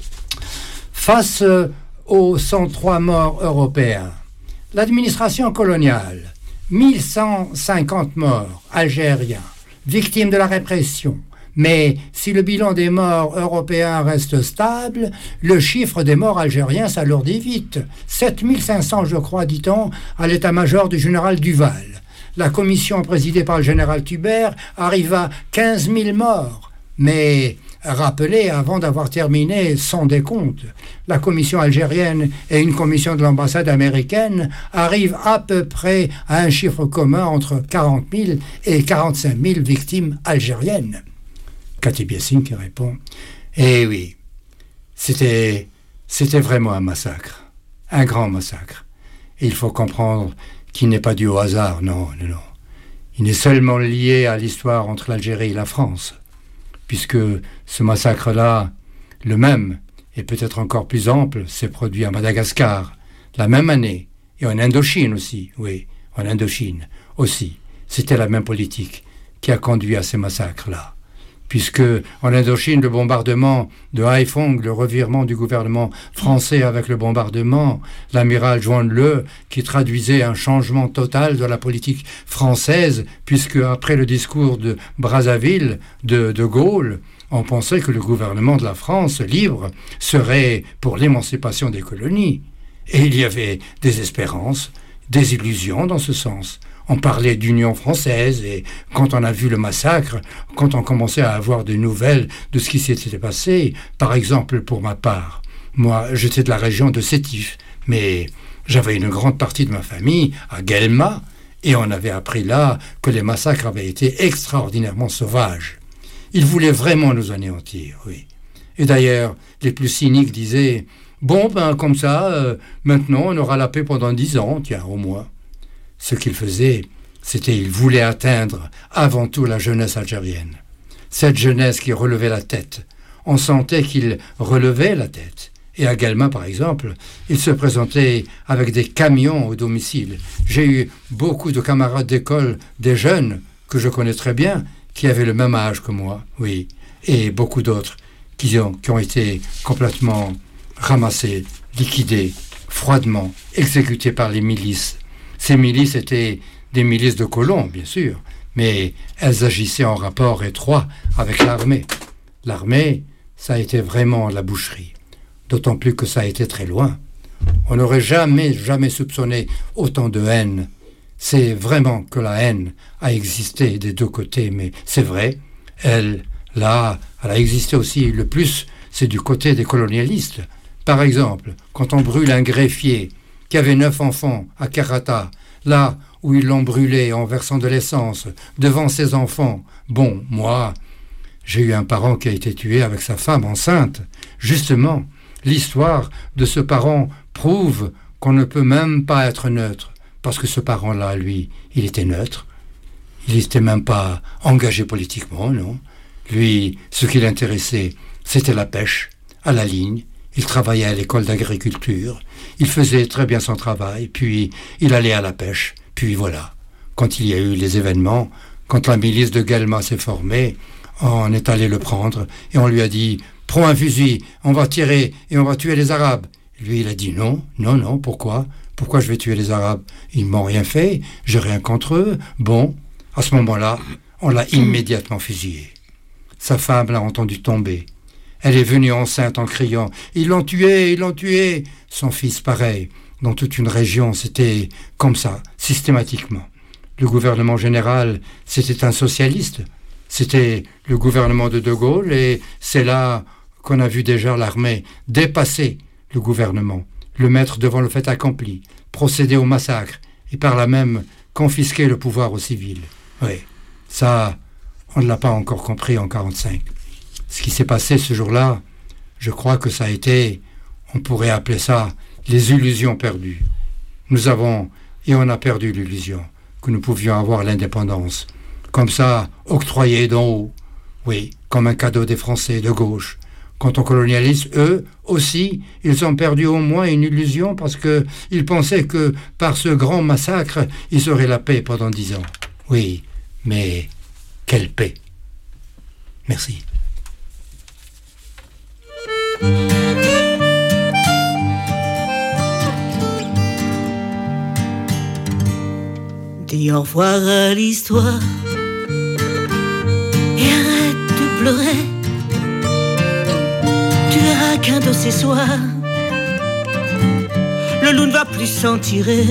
Face euh, aux cent trois morts européens, l'administration coloniale, mille cent cinquante morts algériens, victimes de la répression. Mais si le bilan des morts européens reste stable, le chiffre des morts algériens s'alourdit vite. sept mille cinq cents, je crois, dit-on, à l'état-major du général Duval. La commission présidée par le général Tubert arrive à quinze mille morts. Mais rappelez, avant d'avoir terminé son décompte, la commission algérienne et une commission de l'ambassade américaine arrivent à peu près à un chiffre commun entre quarante mille et quarante-cinq mille victimes algériennes. Cathy Biessing qui répond « Eh oui, c'était, c'était vraiment un massacre, un grand massacre. Et il faut comprendre qu'il n'est pas dû au hasard, non, non, non. Il est seulement lié à l'histoire entre l'Algérie et la France, puisque ce massacre-là, le même, et peut-être encore plus ample, s'est produit à Madagascar, la même année, et en Indochine aussi, oui, en Indochine aussi. C'était la même politique qui a conduit à ces massacres-là. Puisque en Indochine, le bombardement de Haiphong, le revirement du gouvernement français avec le bombardement, l'amiral Juan Le, qui traduisait un changement total de la politique française, puisque après le discours de Brazzaville, de De Gaulle, on pensait que le gouvernement de la France libre serait pour l'émancipation des colonies. Et il y avait des espérances, des illusions dans ce sens. On parlait d'Union française et quand on a vu le massacre, quand on commençait à avoir des nouvelles de ce qui s'était passé, par exemple pour ma part, moi j'étais de la région de Sétif, mais j'avais une grande partie de ma famille à Guelma et on avait appris là que les massacres avaient été extraordinairement sauvages. Ils voulaient vraiment nous anéantir, oui. Et d'ailleurs, les plus cyniques disaient « Bon, ben comme ça, euh, maintenant on aura la paix pendant dix ans, tiens, au moins. » Ce qu'il faisait, c'était qu'il voulait atteindre avant tout la jeunesse algérienne. Cette jeunesse qui relevait la tête. On sentait qu'il relevait la tête. Et à Guelma, par exemple, il se présentait avec des camions au domicile. J'ai eu beaucoup de camarades d'école, des jeunes, que je connais très bien, qui avaient le même âge que moi, oui. Et beaucoup d'autres qui ont, qui ont été complètement ramassés, liquidés, froidement, exécutés par les milices. Ces milices étaient des milices de colons, bien sûr, mais elles agissaient en rapport étroit avec l'armée. L'armée, ça a été vraiment la boucherie, d'autant plus que ça a été très loin. On n'aurait jamais, jamais soupçonné autant de haine. C'est vraiment que la haine a existé des deux côtés, mais c'est vrai, elle, là, elle a existé aussi. Le plus, c'est du côté des colonialistes. Par exemple, quand on brûle un greffier qui avait neuf enfants à Karata, là où ils l'ont brûlé en versant de l'essence devant ses enfants. Bon, moi, j'ai eu un parent qui a été tué avec sa femme enceinte. Justement, l'histoire de ce parent prouve qu'on ne peut même pas être neutre, parce que ce parent-là, lui, il était neutre. Il n'était même pas engagé politiquement, non. Lui, ce qui l'intéressait, c'était la pêche, à la ligne. Il travaillait à l'école d'agriculture, il faisait très bien son travail, puis il allait à la pêche, puis voilà. Quand il y a eu les événements, quand la milice de Guelma s'est formée, on est allé le prendre et on lui a dit « Prends un fusil, on va tirer et on va tuer les Arabes ». Lui, il a dit « Non, non, non, pourquoi ? Pourquoi je vais tuer les Arabes ? Ils m'ont rien fait, j'ai rien contre eux. » Bon, à ce moment-là, on l'a immédiatement fusillé. Sa femme l'a entendu tomber. Elle est venue enceinte en criant « Ils l'ont tué, ils l'ont tué !» Son fils, pareil. Dans toute une région, c'était comme ça, systématiquement. Le gouvernement général, c'était un socialiste. C'était le gouvernement de De Gaulle et c'est là qu'on a vu déjà l'armée dépasser le gouvernement, le mettre devant le fait accompli, procéder au massacre et par là même confisquer le pouvoir aux civils. Oui, ça, on ne l'a pas encore compris en quarante-cinq. Ce qui s'est passé ce jour-là, je crois que ça a été, on pourrait appeler ça, les illusions perdues. Nous avons, et on a perdu l'illusion, que nous pouvions avoir l'indépendance, comme ça, octroyée d'en haut, oui, comme un cadeau des Français de gauche. Quant aux colonialistes, eux aussi, ils ont perdu au moins une illusion parce qu'ils pensaient que par ce grand massacre, ils auraient la paix pendant dix ans. Oui, mais quelle paix. Merci.
Dis au revoir à l'histoire et arrête de pleurer. Tu verras qu'un de ces soirs, le loup ne va plus s'en tirer.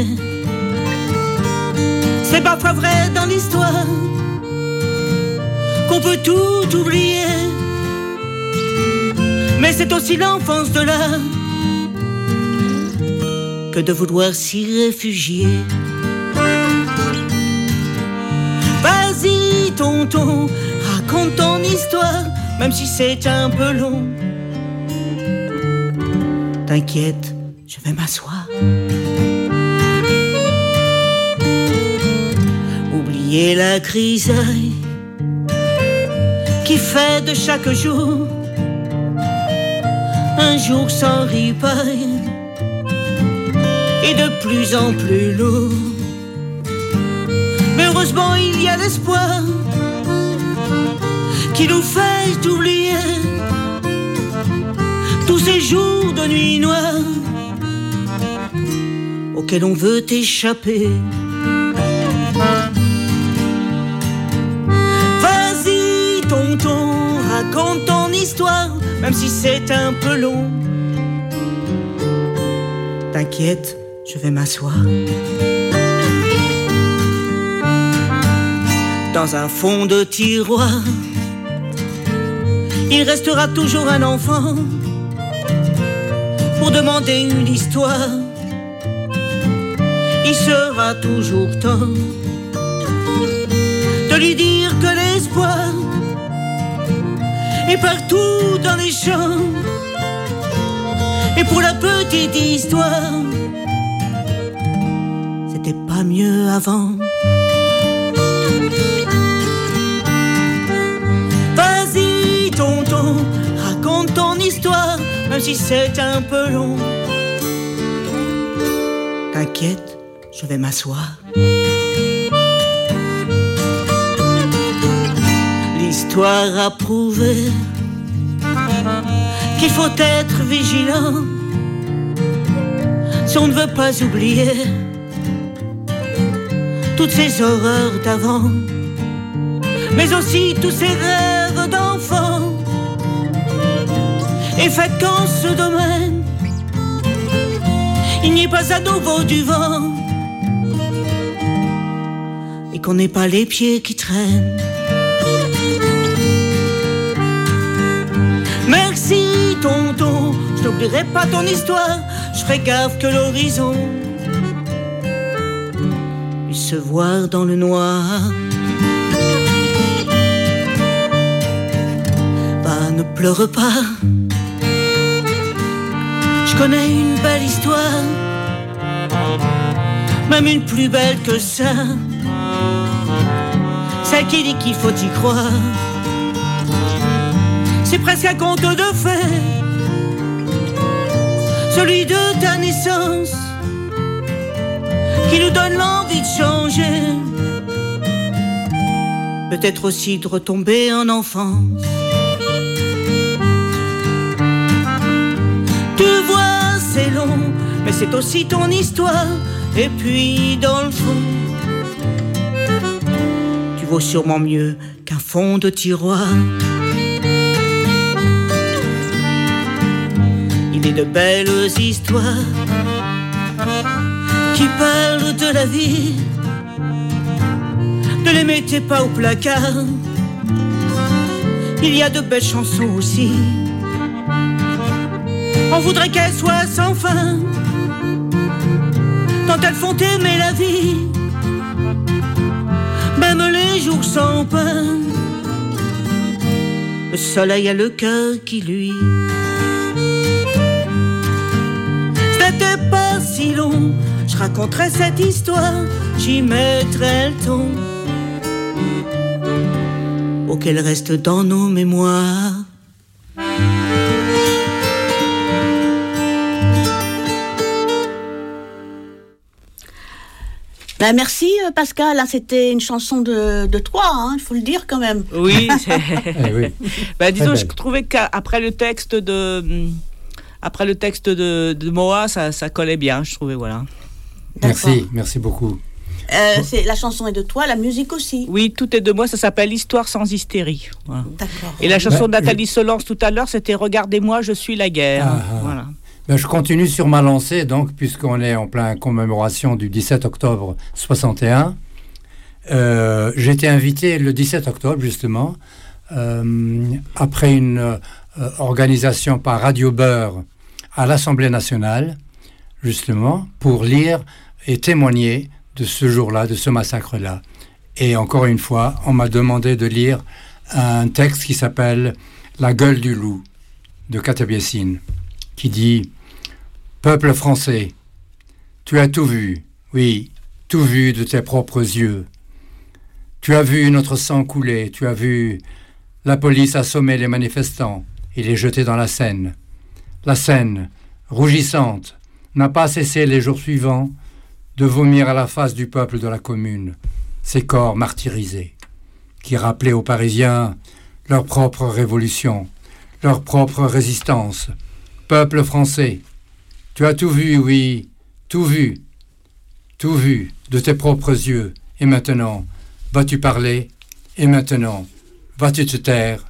C'est parfois vrai dans l'histoire qu'on peut tout oublier, mais c'est aussi l'enfance de l'âme que de vouloir s'y réfugier. Vas-y tonton, raconte ton histoire, même si c'est un peu long. T'inquiète, je vais m'asseoir. Oubliez la grisaille qui fait de chaque jour un jour sans ripaille et de plus en plus lourd. Mais heureusement il y a l'espoir qui nous fait oublier tous ces jours de nuit noire auxquels on veut échapper. Vas-y tonton, raconte ton histoire, même si c'est un peu long. T'inquiète, je vais m'asseoir. Dans un fond de tiroir, il restera toujours un enfant pour demander une histoire. Il sera toujours temps de lui dire que l'espoir est partout dans les champs. Et pour la petite histoire, c'était pas mieux avant. Vas-y tonton, raconte ton histoire, même si c'est un peu long. T'inquiète, je vais m'asseoir. L'histoire a prouvé qu'il faut être vigilant si on ne veut pas oublier toutes ces horreurs d'avant, mais aussi tous ces rêves d'enfants. Et faites qu'en ce domaine, il n'y ait pas à nouveau du vent et qu'on n'ait pas les pieds qui traînent. Merci tonton, je n'oublierai pas ton histoire, je ferai gaffe que l'horizon puisse se voir dans le noir. Bah ne pleure pas, je connais une belle histoire, même une plus belle que ça, celle qui dit qu'il faut y croire. C'est presque un conte de fées, celui de ta naissance, qui nous donne l'envie de changer, peut-être aussi de retomber en enfance. Tu vois, c'est long, mais c'est aussi ton histoire. Et puis dans le fond, tu vaux sûrement mieux qu'un fond de tiroir. Il est de belles histoires qui parlent de la vie. Ne les mettez pas au placard, il y a de belles chansons aussi. On voudrait qu'elles soient sans fin, tant elles font aimer la vie, même les jours sans pain. Le soleil a le cœur qui luit. C'était pas si long, je raconterais cette histoire, j'y mettrais le ton, auquel reste dans nos mémoires.
Ben merci Pascal, hein, c'était une chanson de, de toi, hein, il faut le dire quand même.
Oui,
eh oui.
Ben, disons, je trouvais qu'après le texte de, après le texte de, de Moa, ça, ça collait bien, je trouvais, voilà.
Merci, D'accord. merci beaucoup.
Euh, c'est, la chanson est de toi, la musique aussi.
Oui, tout est de moi, ça s'appelle Histoire sans hystérie. Voilà.
D'accord.
Et la chanson
ben,
de Nathalie je... Solans tout à l'heure, c'était Regardez-moi, je suis la guerre.
Ah, ah.
Voilà.
Ben, je continue sur ma lancée, donc, puisqu'on est en pleine commémoration du dix-sept octobre soixante et un. Euh, j'ai été invité le dix-sept octobre, justement, euh, après une euh, organisation par Radio Beurre à l'Assemblée nationale, justement, pour lire et témoigner de ce jour-là, de ce massacre-là. Et encore une fois, on m'a demandé de lire un texte qui s'appelle « La gueule du loup » de Katabiessine, qui dit « Peuple français, tu as tout vu, oui, tout vu de tes propres yeux. Tu as vu notre sang couler, tu as vu la police assommer les manifestants et les jeter dans la Seine. La Seine, rougissante, n'a pas cessé les jours suivants de vomir à la face du peuple de la commune, ces corps martyrisés, qui rappelaient aux Parisiens leur propre révolution, leur propre résistance. Peuple français, tu as tout vu, oui, tout vu, tout vu de tes propres yeux, et maintenant, vas-tu parler, et maintenant, vas-tu te taire?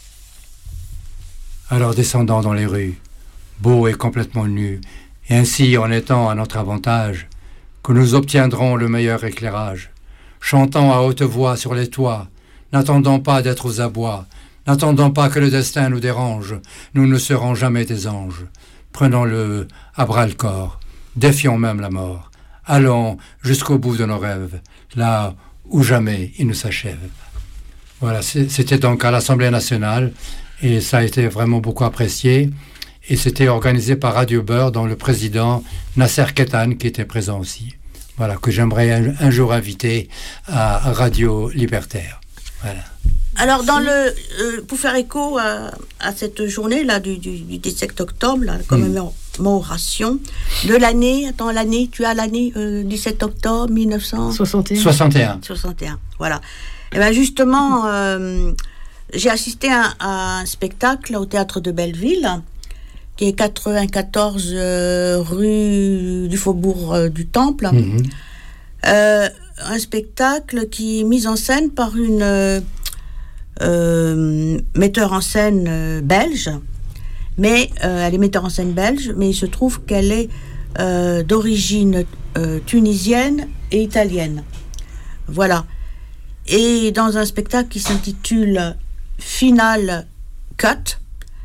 Alors descendant dans les rues, beaux et complètement nus, et ainsi en étant à notre avantage, que nous obtiendrons le meilleur éclairage, chantant à haute voix sur les toits, n'attendant pas d'être aux abois, n'attendant pas que le destin nous dérange, nous ne serons jamais des anges. Prenons-le à bras-le-corps, défions même la mort, allons jusqu'au bout de nos rêves, là où jamais ils ne s'achèvent. Voilà, c'était donc à l'Assemblée nationale, et ça a été vraiment beaucoup apprécié, et c'était organisé par Radio Beurre, dont le président Nasser Ketan, qui était présent aussi. Voilà, que j'aimerais un, un jour inviter à Radio Libertaire. Voilà.
Alors, dans le, euh, pour faire écho à, à cette journée-là du, du, du dix-sept octobre, la commémoration mmh. de l'année, attends, l'année, tu as l'année euh, dix-sept octobre mille neuf cent
soixante et un.
soixante et un.
soixante et un, voilà. Et bien justement, euh, j'ai assisté à, à un spectacle au Théâtre de Belleville, qui est quatre-vingt-quatorze euh, rue du Faubourg euh, du Temple. Mmh. Euh, un spectacle qui est mis en scène par une euh, euh, metteur en scène euh, belge, mais euh, elle est metteur en scène belge, mais il se trouve qu'elle est euh, d'origine euh, tunisienne et italienne. Voilà. Et dans un spectacle qui s'intitule Final Cut,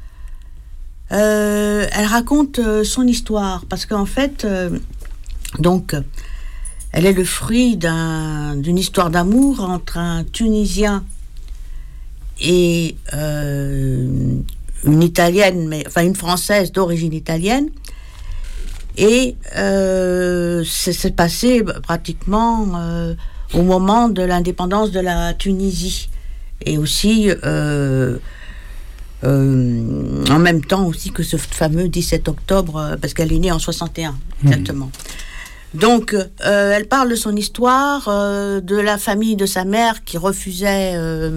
Euh, elle raconte euh, son histoire parce qu'en fait, euh, donc, elle est le fruit d'un, d'une histoire d'amour entre un Tunisien et euh, une Italienne, mais enfin une Française d'origine italienne. Et euh, ça s'est passé pratiquement euh, au moment de l'indépendance de la Tunisie et aussi. Euh, Euh, en même temps aussi que ce fameux dix-sept octobre, parce qu'elle est née en soixante et un, exactement. Mmh. Donc, euh, elle parle de son histoire, euh, de la famille de sa mère qui refusait euh,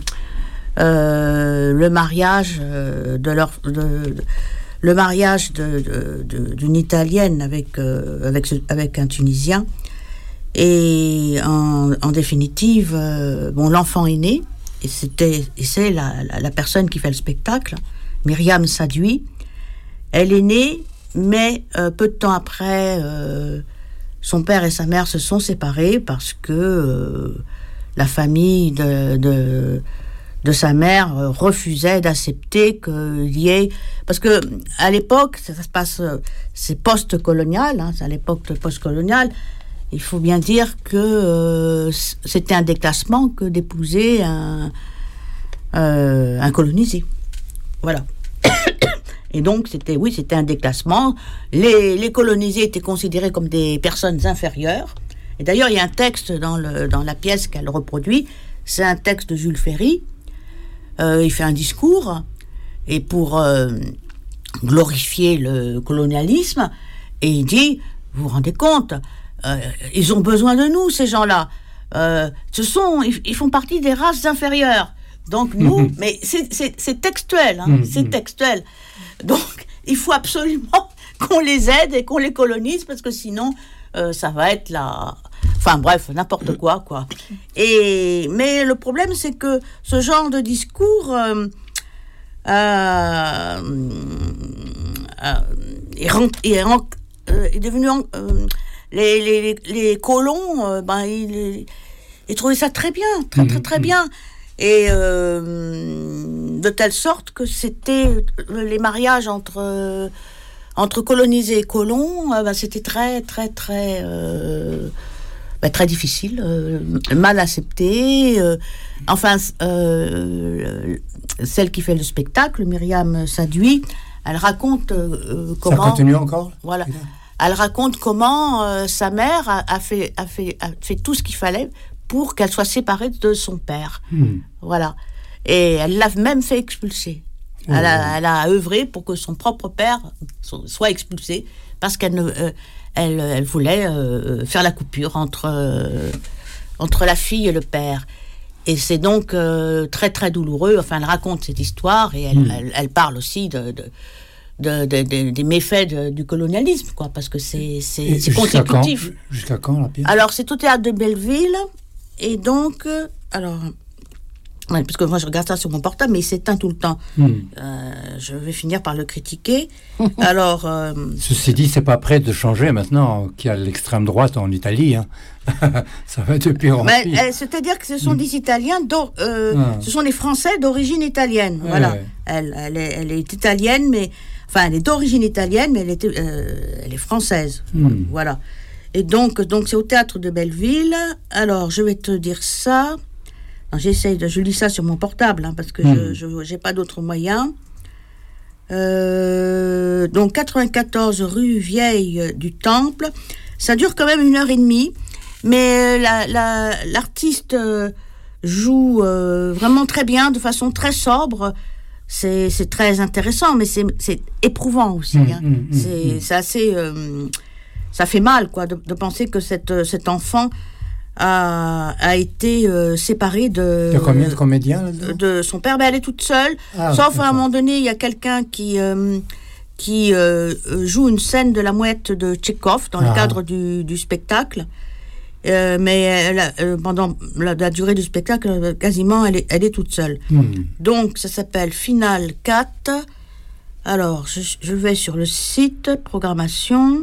euh, le mariage euh, de leur, de, de, le mariage de, de, de, d'une Italienne avec euh, avec ce, avec un Tunisien. Et en, en définitive, euh, bon, l'enfant est né. Et, c'était, et c'est la, la, la personne qui fait le spectacle, Myriam Sadoui. Elle est née, mais euh, peu de temps après, euh, son père et sa mère se sont séparés parce que euh, la famille de, de, de sa mère euh, refusait d'accepter qu'il y ait... Parce que à l'époque, ça, ça se passe, euh, c'est post-colonial, hein, c'est à l'époque post-coloniale, il faut bien dire que euh, c'était un déclassement que d'épouser un, euh, un colonisé. Voilà. Et donc, c'était, oui, c'était un déclassement. Les, les colonisés étaient considérés comme des personnes inférieures. Et d'ailleurs, il y a un texte dans, le, dans la pièce qu'elle reproduit, c'est un texte de Jules Ferry. Euh, il fait un discours, et pour euh, glorifier le colonialisme, et il dit, vous vous rendez compte, euh, ils ont besoin de nous, ces gens-là. Euh, ce sont, ils, ils font partie des races inférieures. Donc nous, mmh. mais c'est, c'est, c'est textuel, hein, mmh. c'est textuel. Donc il faut absolument qu'on les aide et qu'on les colonise, parce que sinon, euh, ça va être la... Enfin bref, n'importe quoi, quoi. Et, mais le problème, c'est que ce genre de discours euh, euh, euh, est, rent, est, rent, euh, est devenu... Euh, les, les, les colons, euh, ben, ils, ils trouvaient ça très bien, très très très bien. Et euh, de telle sorte que c'était les mariages entre... Euh, entre colonisés et colons, euh, ben, c'était très très très... Euh, Ben, très difficile, euh, mal accepté. Euh, enfin, euh, celle qui fait le spectacle, Myriam Sadoui, elle raconte euh, comment...
Ça continue encore ?
Voilà. Elle raconte comment euh, sa mère a, a, fait, a, fait, a fait tout ce qu'il fallait pour qu'elle soit séparée de son père. Hmm. Voilà. Et elle l'a même fait expulser. Oh. Elle, a, elle a œuvré pour que son propre père soit expulsé, parce qu'elle ne... Euh, Elle, elle voulait euh, faire la coupure entre, euh, entre la fille et le père. Et c'est donc euh, très, très douloureux. Enfin, elle raconte cette histoire et elle, mmh. elle, elle parle aussi de, de, de, de, de, des méfaits de, du colonialisme, quoi, parce que c'est, c'est, c'est
jusqu'à
consécutif.
Quand, jusqu'à quand, la pièce ?
Alors, c'est au théâtre de Belleville. Et donc, euh, alors... Ouais, parce que moi je regarde ça sur mon portable, mais il s'éteint tout le temps. Mmh. Euh, je vais finir par le critiquer. Alors, euh...
ceci dit, c'est pas prêt de changer maintenant qu'il y a l'extrême droite en Italie. Hein. Ça va de pire en
mais,
pire.
Euh, c'est-à-dire que ce sont mmh. des Italiens, euh, ah. ce sont des Français d'origine italienne. Ouais, voilà. Ouais. Elle, elle, est, elle est italienne, mais enfin, elle est d'origine italienne, mais elle est, euh, elle est française. Mmh. Voilà. Et donc, donc, c'est au théâtre de Belleville. Alors, je vais te dire ça. Non, j'essaye de, je lis ça sur mon portable, hein, parce que mmh. je n'ai pas d'autres moyens. Euh, donc, quatre-vingt-quatorze rue Vieille du Temple. Ça dure quand même une heure et demie, mais la, la, l'artiste joue euh, vraiment très bien, de façon très sobre. C'est, c'est très intéressant, mais c'est, c'est éprouvant aussi. Mmh, hein. mmh, c'est, mmh. c'est assez... Euh, ça fait mal, quoi, de, de penser que cette, cet enfant... A, a été euh, séparée de...
Il y a combien de comédiens
de, de son père. Ben, elle est toute seule, ah, sauf à un moment donné, il y a quelqu'un qui, euh, qui euh, joue une scène de la mouette de Tchekhov dans ah. le cadre du, du spectacle. Euh, mais elle a, euh, pendant la, la durée du spectacle, quasiment, elle est, elle est toute seule. Hmm. Donc, ça s'appelle Finale quatre. Alors, je, je vais sur le site, programmation.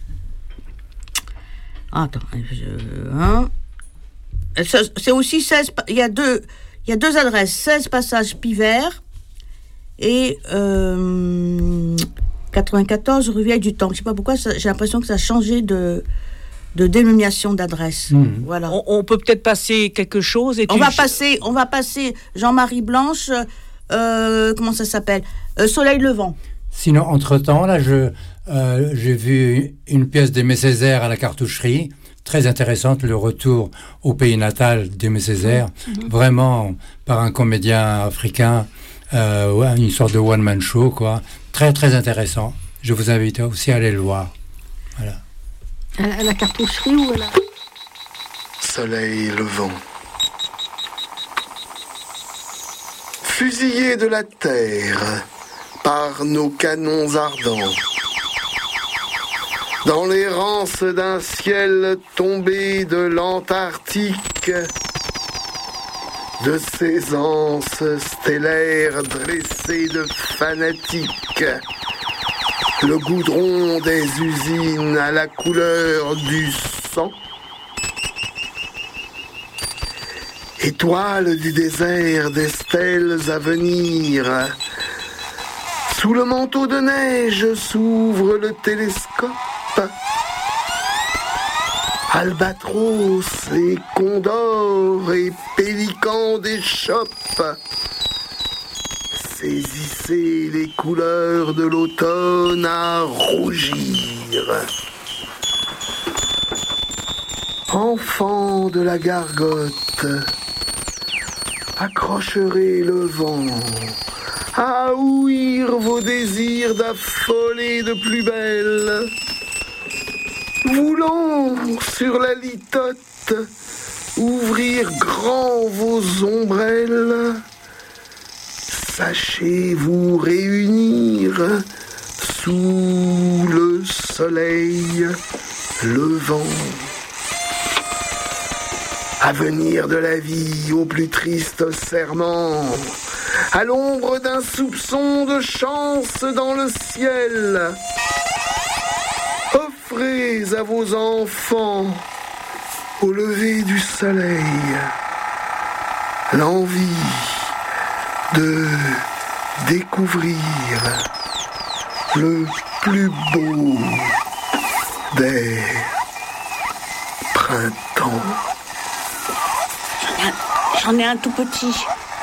Attends, je... Hein. C'est aussi seize, il y a deux, il y a deux adresses, seize passages Pivert et euh, quatre-vingt-quatorze rue Vieille du Temple. Je ne sais pas pourquoi, ça, j'ai l'impression que ça a changé de, de dénomination d'adresse. Mmh. Voilà.
On, on peut peut-être passer quelque chose. Et
on, va passer, on va passer Jean-Marie Blanche, euh, comment ça s'appelle euh, Soleil levant.
Sinon, entre-temps, là, je, euh, j'ai vu une pièce d'Aimé Césaire à la Cartoucherie. Très intéressante, le retour au pays natal d'Aimé Césaire, mmh. vraiment par un comédien africain, euh, ouais, une sorte de one-man show, quoi. Très, très intéressant. Je vous invite aussi à aller le voir. Voilà.
À, à la Cartoucherie ou à la...
Soleil levant. Fusillés de la terre par nos canons ardents, dans l'errance d'un ciel tombé de l'Antarctique, de ces anses stellaires dressées de fanatiques, le goudron des usines à la couleur du sang, Étoiles du désert, des stèles à venir. Sous le manteau de neige s'ouvre le télescope. Albatros et condors et pélicans d'échoppe. Saisissez les couleurs de l'automne à rougir. Enfants de la gargote, accrocherez le vent, à ouïr vos désirs d'affoler de plus belle. Voulant sur la litote ouvrir grand vos ombrelles, sachez vous réunir sous le soleil levant. Avenir de la vie au plus triste serment, à l'ombre d'un soupçon de chance dans le ciel. Offrez à vos enfants, au lever du soleil, l'envie de découvrir le plus beau des printemps.
J'en ai un tout petit.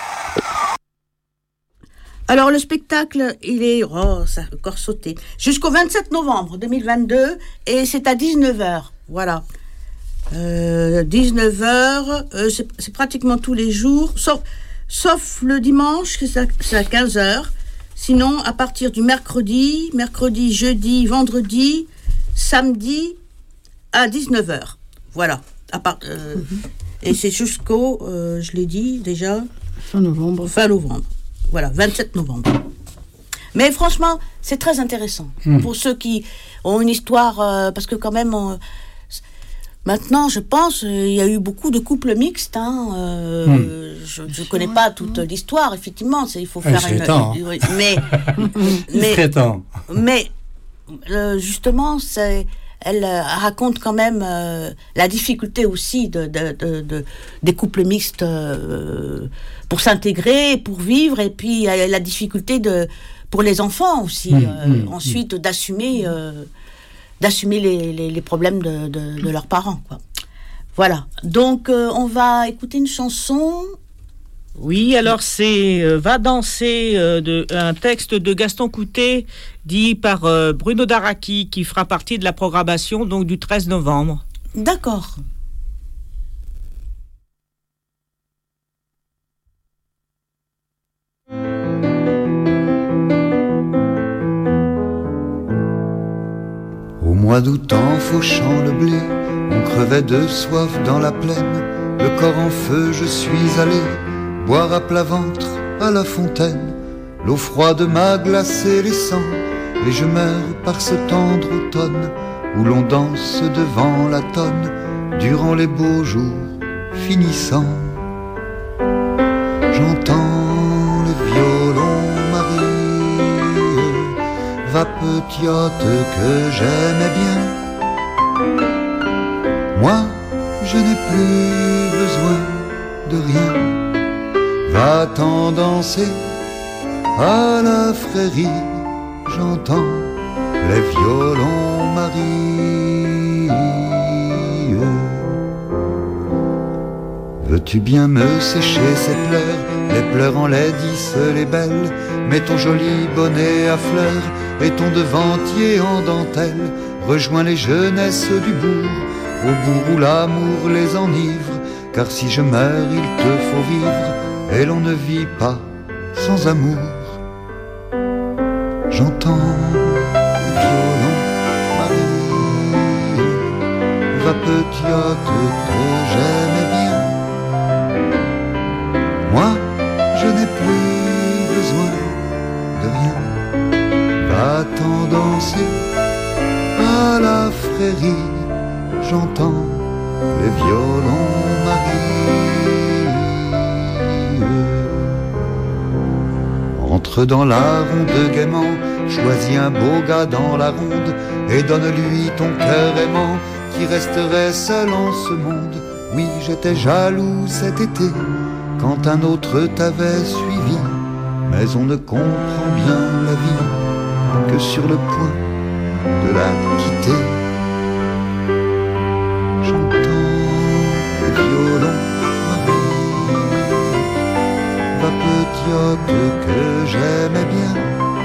Alors, le spectacle, il est... Oh, ça a encore sauté. Jusqu'au vingt-sept novembre deux mille vingt-deux, et c'est à dix-neuf heures. Voilà. Euh, dix-neuf heures, euh, c'est, c'est pratiquement tous les jours, sauf, sauf le dimanche, c'est à, c'est à quinze heures. Sinon, à partir du mercredi, mercredi, jeudi, vendredi, samedi, à dix-neuf heures. Voilà. À part... Euh, mm-hmm. Et c'est jusqu'au, euh, je l'ai dit déjà,
fin novembre.
Fin novembre. Voilà, vingt-sept novembre. Mais franchement, c'est très intéressant. Mmh. Pour ceux qui ont une histoire, euh, parce que quand même, on, maintenant, je pense, il y a eu beaucoup de couples mixtes. Hein, euh, mmh. Je ne connais pas toute l'histoire, effectivement. C'est, il faut faire
c'est
une...
temps.
une mais,
mais, c'est temps.
Mais, euh, justement, c'est... Elle euh, raconte quand même euh, la difficulté aussi de, de, de, de, des couples mixtes euh, pour s'intégrer, pour vivre, et puis euh, la difficulté de, pour les enfants aussi, mmh, euh, mmh, ensuite mmh. d'assumer, euh, d'assumer les, les, les problèmes de, de, de leurs parents, quoi. Voilà, donc euh, on va écouter une chanson.
Oui, alors c'est euh, Va danser, euh, de, un texte de Gaston Coutet dit par euh, Bruno Daraki qui fera partie de la programmation donc du treize novembre.
D'accord.
Au mois d'août en fauchant le blé, on crevait de soif dans la plaine, le corps en feu je suis allé boire à plat ventre à la fontaine. L'eau froide m'a glacé les sangs, et je meurs par ce tendre automne où l'on danse devant la tonne durant les beaux jours finissants. J'entends les violons Marie, va petite que j'aimais bien. Moi, je n'ai plus besoin de rien. Va-t'en danser à la frérie, j'entends les violons Marie. Veux-tu bien me sécher ces pleurs, les pleurs enlaidissent les belles, mets ton joli bonnet à fleurs et ton devantier en dentelle, rejoins les jeunesses du bourg, au bourg où l'amour les enivre, car si je meurs il te faut vivre, et l'on ne vit pas sans amour. J'entends les violons Marie, va petite que j'aimais bien. Moi, je n'ai plus besoin de rien. Va-t'en danser à la frérie, j'entends les violons Marie. Entre dans la ronde gaiement, choisis un beau gars dans la ronde et donne-lui ton cœur aimant qui resterait seul en ce monde Oui, j'étais jaloux cet été quand un autre t'avait suivi. Mais on ne comprend bien la vie que sur le point de la quitter. J'entends le violon Marie, la petite que j'aimais bien.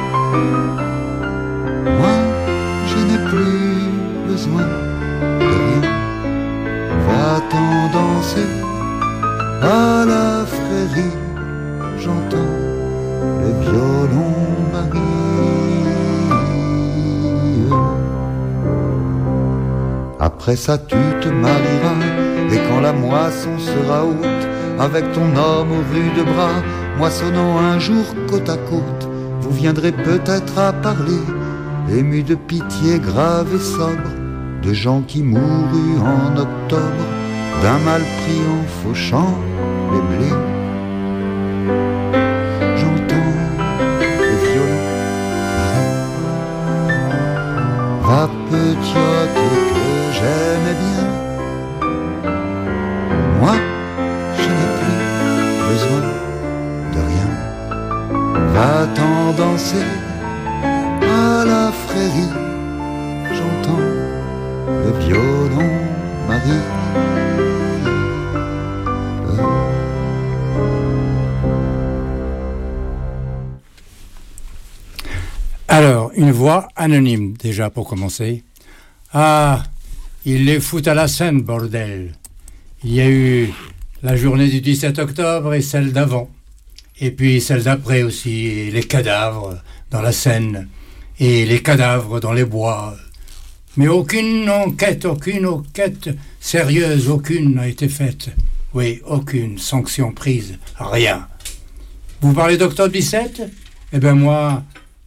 Moi, je n'ai plus besoin de rien. Va-t'en danser à la frérie. J'entends le violon Marie. Après ça tu te marieras, et quand la moisson sera haute, avec ton homme aux rudes bras, moissonnant un jour côte à côte, vous viendrez peut-être à parler, ému de pitié grave et sobre, de gens qui moururent en octobre, d'un mal pris en fauchant les blés. J'entends le violon Marie. Va petite que j'aimais bien. Moi, je n'ai plus besoin de rien. Va-t'en danser à la frérie. J'entends le violon Marie.
Alors, une voix anonyme, déjà, pour commencer. Ah, ils les foutent à la Seine, bordel. Il y a eu la journée du dix-sept octobre et celle d'avant. Et puis celle d'après aussi, et les cadavres dans la Seine, et les cadavres dans les bois. Mais aucune enquête, aucune enquête sérieuse, aucune n'a été faite. Oui, aucune sanction prise, rien. Vous parlez d'octobre dix-sept ? Eh bien moi...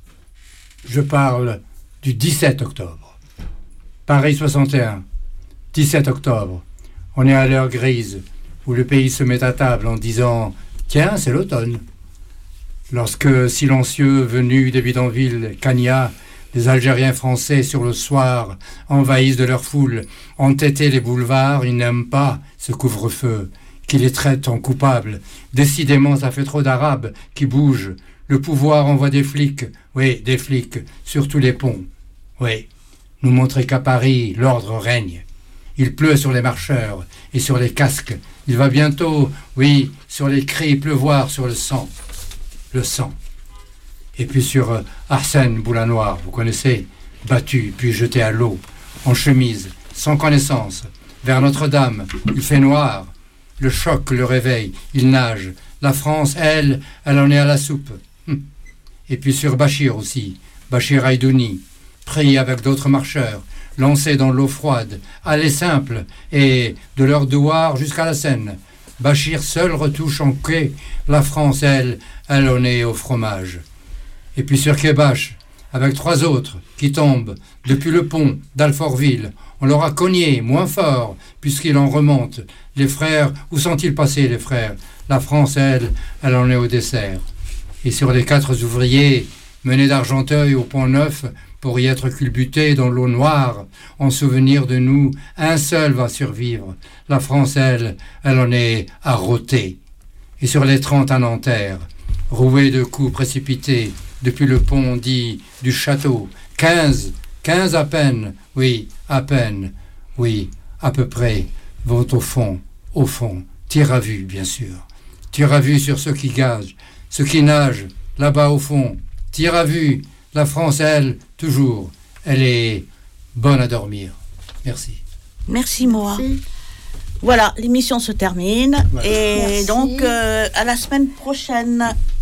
je parle du dix-sept octobre. Paris soixante et un, dix-sept octobre. On est à l'heure grise, où le pays se met à table en disant « Tiens, c'est l'automne ». Lorsque, silencieux, venus des bidonvilles, Cagna, les Algériens français sur le soir envahissent de leur foule, entêtés les boulevards, ils n'aiment pas ce couvre-feu, qui les traite en coupables. Décidément, ça fait trop d'Arabes qui bougent. Le pouvoir envoie des flics, oui, des flics, sur tous les ponts. Oui, nous montrer qu'à Paris, l'ordre règne. Il pleut sur les marcheurs et sur les casques. Il va bientôt, oui, sur les cris, pleuvoir sur le sang. Le sang. Et puis sur euh, Arsène Boulanoir, vous connaissez, battu, puis jeté à l'eau, en chemise, sans connaissance, vers Notre-Dame, il fait noir. Le choc le réveille, il nage. La France, elle, elle en est à la soupe. Et puis sur Bachir aussi, Bachir Aïdouni, pris avec d'autres marcheurs, lancés dans l'eau froide, allés simples, et de leur douar jusqu'à la Seine. Bachir seul retouche en quai, la France, elle, elle en est au fromage. Et puis sur Kébache, avec trois autres qui tombent depuis le pont d'Alfortville, on leur a cogné moins fort, puisqu'il en remonte. Les frères, où sont-ils passés, les frères? La France, elle, elle en est au dessert. Et sur les quatre ouvriers menés d'Argenteuil au Pont-Neuf pour y être culbutés dans l'eau noire, en souvenir de nous, un seul va survivre. La France, elle, elle en est à rôter. Et sur les trente à Nanterre, roués de coups précipités depuis le pont dit du château, quinze, quinze à peine, oui, à peine, oui, à peu près, vont au fond, au fond, tir à vue, bien sûr. Tir à vue sur ceux qui gazent, ceux qui nagent, là-bas au fond. Tir à vue, la France, elle, toujours, elle est bonne à dormir. Merci.
Merci, Moa. Merci. Voilà, l'émission se termine.
Voilà.
Et
Merci.
donc, euh, à la semaine prochaine.